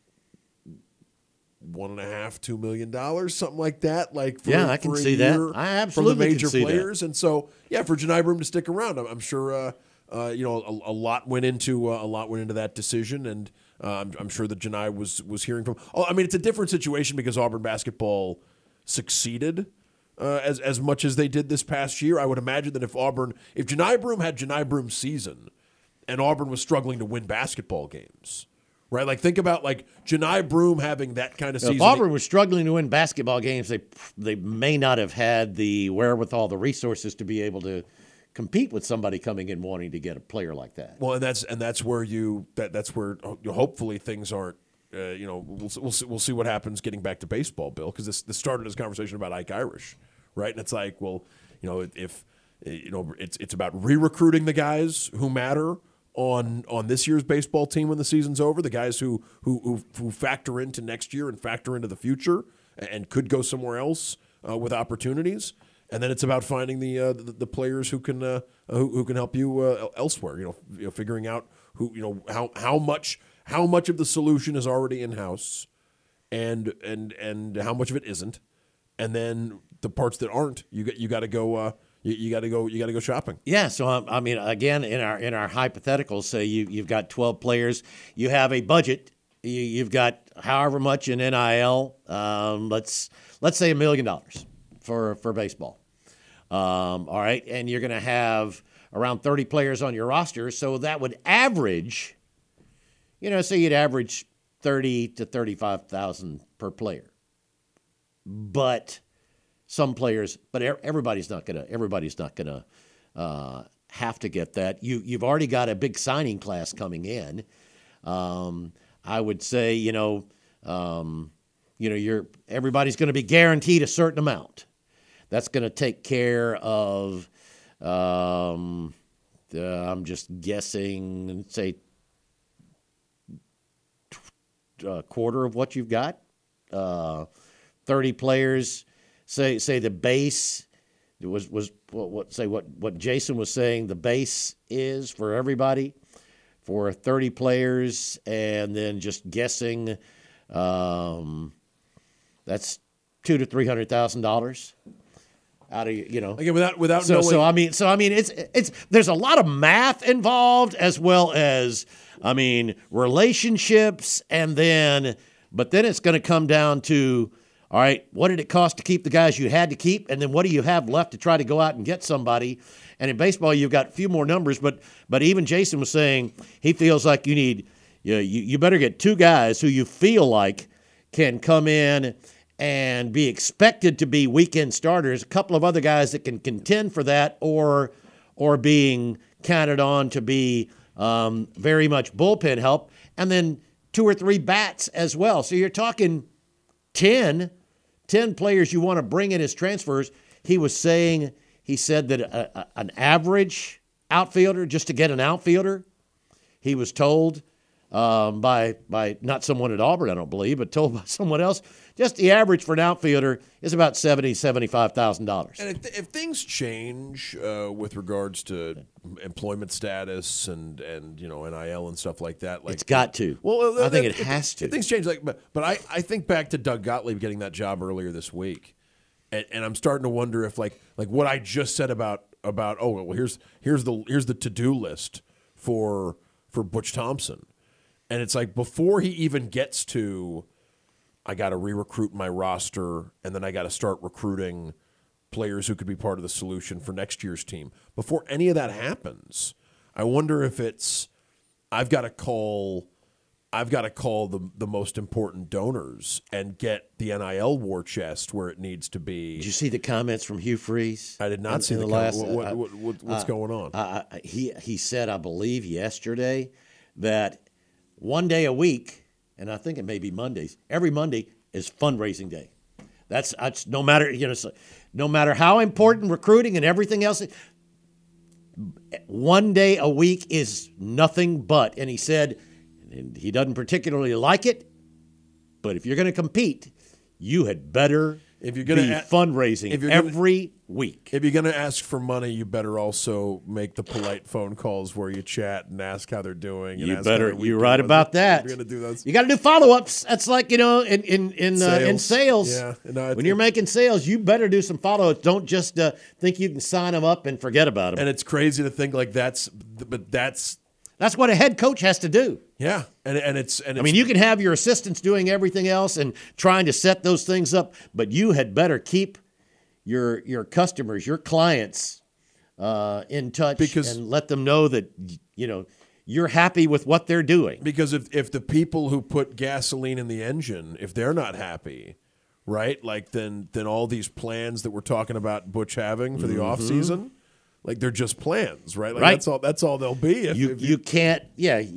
one and a half, two million dollars, something like that. Like for, yeah, I can for a see year that. I absolutely from the major can see players, that. and so yeah, for Johni Broome to stick around, I'm, I'm sure uh, uh, you know a, a lot went into uh, a lot went into that decision, and uh, I'm, I'm sure that Johni was was hearing from. Oh, I mean, it's a different situation because Auburn basketball succeeded uh, as as much as they did this past year. I would imagine that if Auburn, if Johni Broome had Johni Broome's season, and Auburn was struggling to win basketball games. Right, like think about like Johni Broome having that kind of season. If Auburn was struggling to win basketball games, they they may not have had the wherewithal, the resources to be able to compete with somebody coming in wanting to get a player like that. Well, and that's and that's where you that that's where hopefully things aren't. Uh, you know, we'll we'll see, we'll see what happens getting back to baseball, Bill, because this this started as a conversation about Ike Irish, right? And it's like, well, you know, if you know, it's it's about re-recruiting the guys who matter on on this year's baseball team when the season's over, the guys who who who, who factor into next year and factor into the future and could go somewhere else uh, with opportunities. And then it's about finding the uh, the, the players who can uh, who, who can help you uh, elsewhere. You know, you know, figuring out who you know how how much how much of the solution is already in house, and and and how much of it isn't, and then the parts that aren't, you got you got to go. Uh, You, you got to go. You got to go shopping. Yeah. So um, I mean, again, in our in our hypotheticals, say you you've got twelve players, you have a budget, you, you've got however much in N I L. Um, let's let's say a million dollars for for baseball. Um, all right, and you're going to have around thirty players on your roster, so that would average, you know, say you'd average thirty to thirty-five thousand per player, but. Some players, but everybody's not gonna. Everybody's not gonna uh, have to get that. You you've already got a big signing class coming in. Um, I would say you know, um, you know, you're everybody's going to be guaranteed a certain amount. That's going to take care of. Um, uh, I'm just guessing, say, a quarter of what you've got. Uh, Thirty players. Say say the base was was what, what say what, what Jason was saying the base is for everybody for thirty players, and then just guessing um, that's two to three hundred thousand dollars out of you know again without without so knowing. so I mean so I mean it's it's there's a lot of math involved as well as I mean relationships, and then but then it's going to come down to. All right, what did it cost to keep the guys you had to keep, and then what do you have left to try to go out and get somebody? And in baseball, you've got a few more numbers, but but even Jason was saying he feels like you need you, you you better get two guys who you feel like can come in and be expected to be weekend starters, a couple of other guys that can contend for that, or or being counted on to be um, very much bullpen help, and then two or three bats as well. So you're talking ten. ten players you want to bring in as transfers. He was saying, he said that a, a, an average outfielder, just to get an outfielder, he was told um, by by not someone at Auburn, I don't believe, but told by someone else, just the average for an outfielder is about seventy thousand dollars, seventy-five thousand dollars. And if, if things change uh, with regards to employment status and, and you know N I L and stuff like that, like it's got to. Well, I think if, it has to. If things change, like, but, but I, I think back to Doug Gottlieb getting that job earlier this week, and, and I'm starting to wonder if like like what I just said about about oh well here's here's the here's the to do list for for Butch Thompson, and it's like before he even gets to I got to re-recruit my roster, and then I got to start recruiting players who could be part of the solution for next year's team. Before any of that happens, I wonder if it's I've got to call I've got to call the the most important donors and get the N I L war chest where it needs to be. Did you see the comments from Hugh Freeze? I did not in, see in the, the com- last. what, what, uh, what, what, what's uh, going on? Uh, he he said, I believe yesterday, that one day a week. And I think it may be Mondays. Every Monday is fundraising day. That's, that's no matter you know, no matter how important recruiting and everything else. One day a week is nothing but. And he said, and he doesn't particularly like it, but if you're going to compete, you had better if you're gonna be a- fundraising if you're every gonna, week. If you're going to ask for money, you better also make the polite phone calls where you chat and ask how they're doing. And You ask better. how their You're weekend right was. about that. You're going to do those. You got to do follow-ups. That's like you know in in in uh, in sales. Yeah. No, I when you're making sales, you better do some follow-ups. Don't just uh, think you can sign them up and forget about them. And it's crazy to think like that's, but that's that's what a head coach has to do. Yeah, and and it's and it's, I mean, you can have your assistants doing everything else and trying to set those things up, but you had better keep your your customers, your clients, uh, in touch Because- and let them know that you know you're happy with what they're doing. Because if if the people who put gasoline in the engine, if they're not happy, right? Like then then all these plans that we're talking about Butch having for the Mhm. off season, like they're just plans, right? Like Right. that's all that's all they'll be. If, you if you can't yeah you,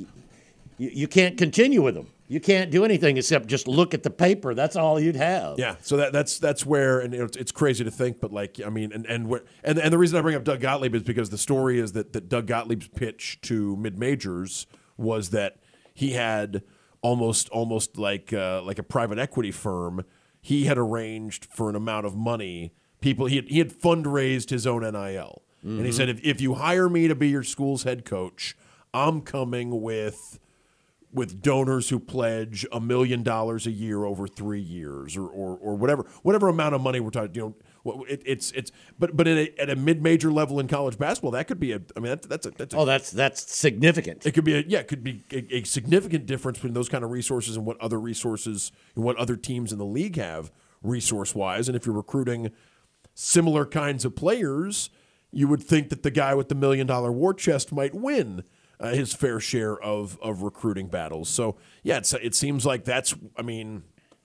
you can't continue with them. You can't do anything except just look at the paper. That's all you'd have. Yeah, so that that's that's where, and you know, it's, it's crazy to think, but like I mean, and and where, and and the reason I bring up Doug Gottlieb is because the story is that that Doug Gottlieb's pitch to mid majors was that he had almost almost like uh, like a private equity firm. He had arranged for an amount of money. People he had, he had fundraised his own N I L, and he Mhm. said if if you hire me to be your school's head coach, I'm coming with. with donors who pledge a million dollars a year over three years or, or, or whatever whatever amount of money we're talking, you know, it, it's it's but but at a, at a mid-major level in college basketball, that could be a I mean that, that's a that's a, Oh, that's that's significant. it could be a yeah it could be a, a significant difference between those kind of resources and what other resources and what other teams in the league have resource wise. And if you're recruiting similar kinds of players, you would think that the guy with the million dollar war chest might win Uh, his fair share of of recruiting battles. So yeah, it's, it seems like that's. I mean,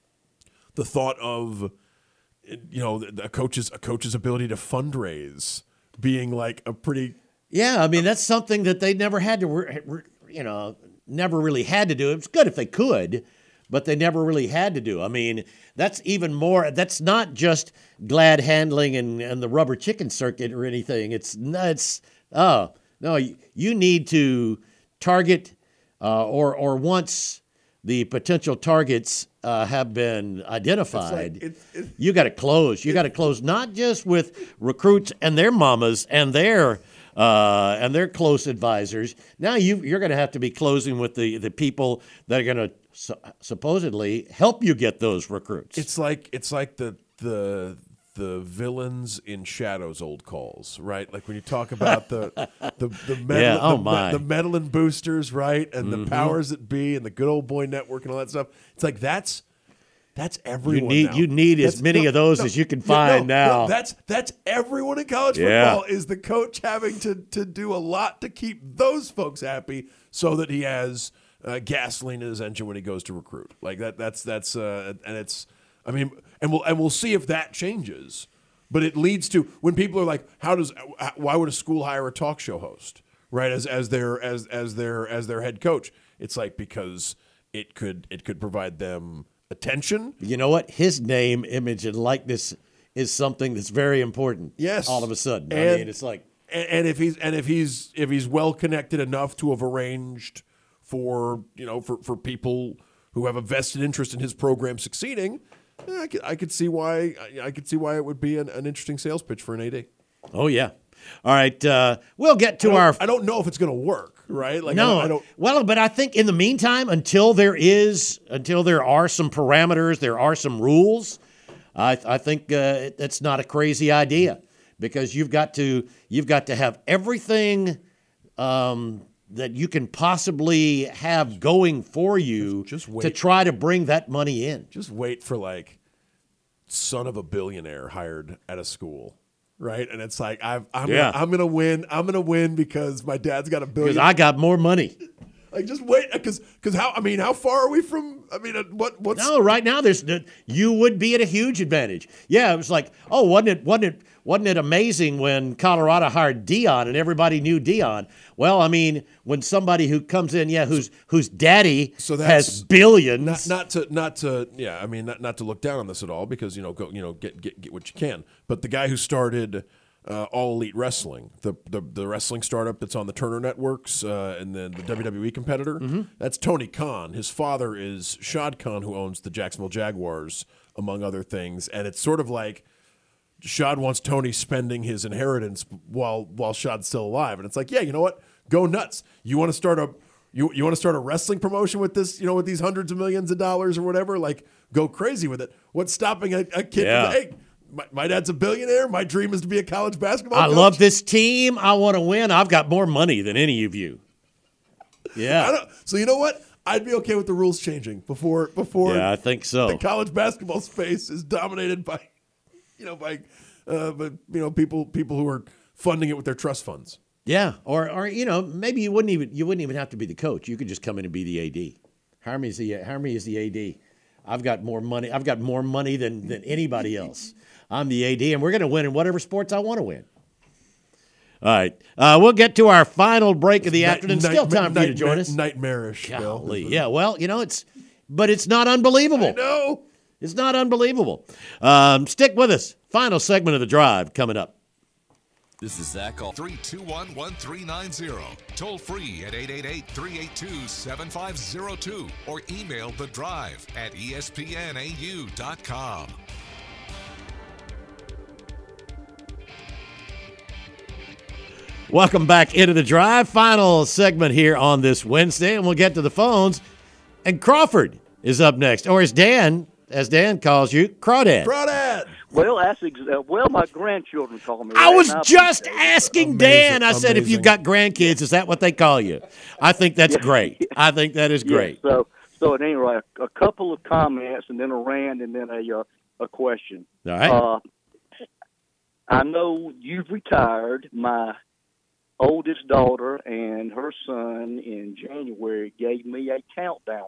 the thought of you know a coach's a coach's ability to fundraise being like a pretty Yeah, I mean that's something that they never had to, re- re- you know, never really had to do. It was good if they could, but they never really had to do. I mean, that's even more. That's not just glad handling and, and the rubber chicken circuit or anything. It's it's oh. No, you, you need to target, uh, or or once the potential targets uh, have been identified, It's like, it's- it's- you got to close. You got to close not just with recruits and their mamas and their uh, and their close advisors. Now you you're going to have to be closing with the the people that are going to su- supposedly help you get those recruits. It's like it's like the the the villains in Shadow's old calls, right? Like when you talk about the the the meddling, Yeah, oh the, my. the meddling boosters, right? And Mhm. the powers that be and the good old boy network and all that stuff. It's like that's that's everyone. need- now. you need as That's- many of those as you can find no, no, now. that's that's everyone in college Yeah. football is the coach having to to do a lot to keep those folks happy so that he has uh, gasoline in his engine when he goes to recruit. Like that that's that's uh, and it's I mean and we'll and we'll see if that changes. But it leads to when people are like, "How does? Why would a school hire a talk show host, right? As as their as as their as their head coach?" It's like because it could it could provide them attention. You know what? His name, image, and likeness is something that's very important. Yes. All of a sudden, I And- mean, it's like And, and if he's and if he's if he's well connected enough to have arranged for you know for for people who have a vested interest in his program succeeding, Yeah, I could, I could see why. I, I could see why it would be an, an interesting sales pitch for an A D. Oh yeah. All right. Uh, we'll get to I our. I don't know if it's going to work, right? Like, no. I don't, I don't. Well, but I think in the meantime, until there is, until there are some parameters, there are some rules. I, I think uh, it's not a crazy idea because you've got to you've got to have everything um, that you can possibly have going for you Just- just wait. to try to bring that money in. Just wait for like son of a billionaire hired at a school, right? And it's like I've, I'm Yeah. gonna, I'm gonna win. I'm gonna win because my dad's got a Because billion. I got more money. Like just wait, because because how I mean how far are we from? I mean uh, what what's No, right now there's you would be at a huge advantage. Yeah, it was like, oh, wasn't it wasn't it wasn't it amazing when Colorado hired Dion and everybody knew Dion? Well, I mean, when somebody who comes in, yeah, whose whose daddy So that's has billions. not not to not to yeah I mean not, not to look down on this at all because you know go you know get get get what you can. But the guy who started uh, All Elite Wrestling, the, the the wrestling startup that's on the Turner Networks, uh, and then the W W E competitor, Mm-hmm. that's Tony Khan. His father is Shad Khan, who owns the Jacksonville Jaguars, among other things. And it's sort of like Shad wants Tony spending his inheritance while while Shad's still alive, and it's like, yeah, you know what? Go nuts. You want to start a you you want to start a wrestling promotion with this, you know, with these hundreds of millions of dollars or whatever? Like, go crazy with it. What's stopping a, a kid Yeah. from, hey, my, my dad's a billionaire. My dream is to be a college basketball I coach. love this team. I want to win. I've got more money than any of you. I Yeah. don't, so you know what? I'd be okay with the rules changing before before Yeah, I think so. the college basketball space is dominated by, you know, by, uh, by you know people people who are funding it with their trust funds. Yeah, or or you know, maybe you wouldn't even you wouldn't even have to be the coach. You could just come in and be the A D. Hire me as the hire me as the A D. I've got more money. I've got more money than than anybody else. I'm the A D, and we're going to win in whatever sports I want to win. All right, uh, we'll get to our final break of the Night- afternoon. night- Still time for you to night- join us. Nightmarish, Bill. Golly, yeah. Well, you know it's, but it's not unbelievable. No. It's not unbelievable. Um, stick with us. Final segment of the drive coming up. This is Zach. Call three two one, one three nine zero. Toll free at eight eight eight, three eight two, seven five zero two or email the drive at E S P N A U dot com. Welcome back into the drive. Final segment here on this Wednesday, and we'll get to the phones. And Crawford is up next, or as Dan, as Dan calls you, Crawdad. Crawdad. Well, that's ex- uh, well, my grandchildren call me. I that, was and I just appreciate it. asking Amazing, Dan. I said, if amazing. you've got grandkids, is that what they call you? I think that's great. I think that is Yeah, great. so, so at any rate, a, a couple of comments, and then a rant, and then a uh, a question. All right. Uh, I know you've retired. My oldest daughter and her son in January gave me a countdown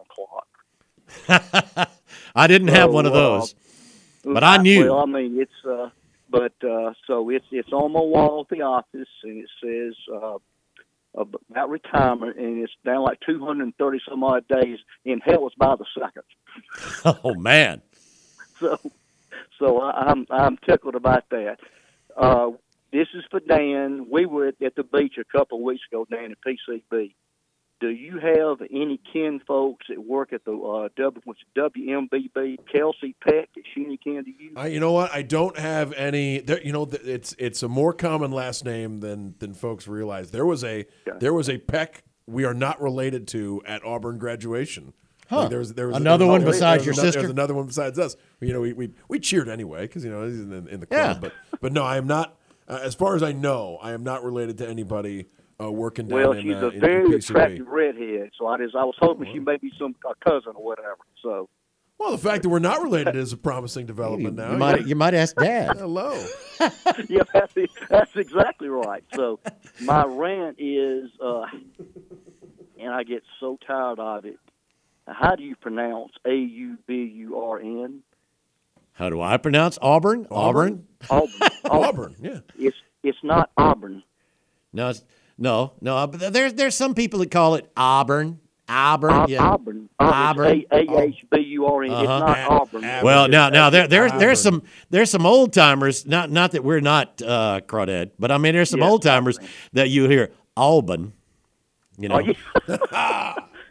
clock. I didn't have So, one of those, uh, but I knew. Well, I mean, it's uh, but uh, so it's it's on my wall at the office, and it says uh, about retirement, and it's down like two hundred thirty some odd days. In hell, it's by the second. Oh man. So, so I, I'm I'm tickled about that. Uh, this is for Dan. We were at, at the beach a couple of weeks ago, Dan, at P C B. Do you have any kin folks that work at the uh, w, what's it, W M B B, Kelsey Peck? Is she any kin to you? I, you know what? I don't have any. There, you know, th- it's it's a more common last name than than folks realize. There was a Okay. there was a Peck we are not related to at Auburn graduation. Huh. Like there was, there was Another there was- one there was- besides there was your another, sister? There was another one besides us. You know, we we, we cheered anyway because you know he's in the, in the Yeah. club. But but no, I am not. Uh, as far as I know, I am not related to anybody uh, working down Well, in, she's uh, a in, very in P C B. attractive redhead, so I, just, I was hoping she may be some a cousin or whatever. So, Well, the fact that we're not related is a promising development now. You might you might ask Dad. Hello. yeah, that's, that's exactly right. So, my rant is, uh, and I get so tired of it. How do you pronounce A U B U R N? How do I pronounce Auburn? Auburn. Auburn. Auburn. Yeah. It's it's not Auburn. No, it's, no, no. But there's there's some people that call it Auburn. Auburn. Au- yeah. Auburn. Auburn. A H B U R N. It's Uh-huh. not Ab- Auburn. ab- Well, now, now there, there, Auburn. there's some, there's some old timers. Not, not that we're not uh, Crawdad, but I mean, there's some Yes, old timers that you hear Auburn. You know, Oh, yeah.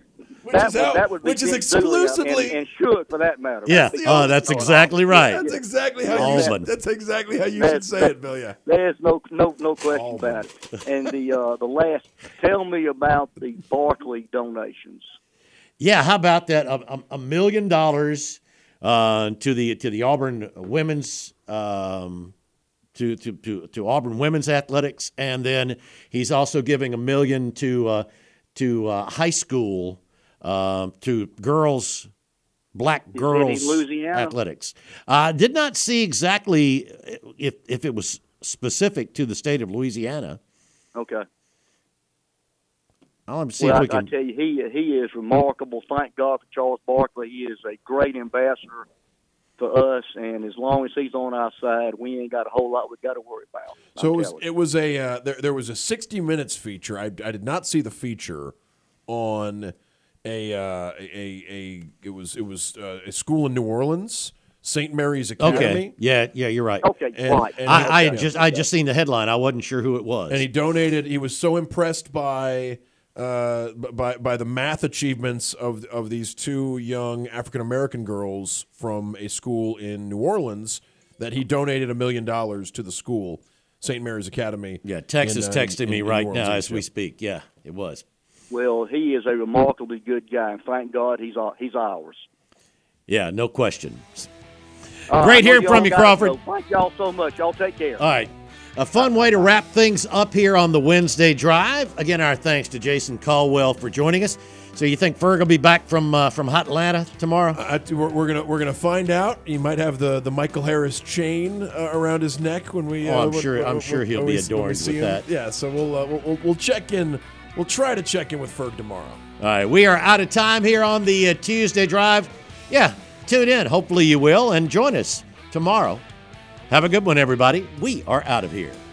Which that is would, how- that would be which is Dick Dooley exclusively- and, and should for that matter. Yeah. That's the Oh, only that's thought I- exactly right. That's exactly how you Auburn. should, that's exactly how you That- should say that- it, Bill. Yeah. There's no no no question Auburn. about it. And the uh, the last, tell me about the Barkley donations. Yeah, how about that? A, a, a million dollars uh, to the to the Auburn women's um, to, to to to Auburn women's athletics, and then he's also giving a million to uh, to uh, high school uh, to girls, black in girls Louisiana? athletics. I uh, did not see exactly if if it was specific to the state of Louisiana. Okay. I'll see Well, if I, we can. I tell you, he he is remarkable. Thank God for Charles Barkley. He is a great ambassador for us, and as long as he's on our side, we ain't got a whole lot we got to worry about. So I'm it was telling you. it was a uh, there there was a sixty minutes feature. I, I did not see the feature on a uh, a a it was it was uh, a school in New Orleans, Saint Mary's Academy. Okay. Yeah, yeah, you're right. Okay, And- right. and- I, I yeah. had just I just seen the headline. I wasn't sure who it was. And he donated. He was so impressed by uh, by by the math achievements of of these two young African American girls from a school in New Orleans that he donated a million dollars to the school, Saint Mary's Academy. Yeah, Tex is in, uh, texting in- me in right New now Orleans. as we speak. Yeah, it was. Well, he is a remarkably good guy, and thank God he's our- he's ours. Yeah, no question. All Great right, hearing well, from y'all you, gotta Crawford. go. Thank y'all so much. Y'all take care. All right. A fun way to wrap things up here on the Wednesday Drive. Again, our thanks to Jason Caldwell for joining us. So you think Ferg will be back from uh, from Hot Atlanta tomorrow? I, we're, we're gonna we're gonna find out. He might have the, the Michael Harris chain uh, around his neck when we. Oh, uh, I'm when- sure- when- I'm sure when- he'll when be we- when we adorned see with him. that. Yeah, so we'll, uh, we'll we'll check in. We'll try to check in with Ferg tomorrow. All right, we are out of time here on the uh, Tuesday Drive. Yeah, tune in. Hopefully you will, and join us tomorrow. Have a good one, everybody. We are out of here.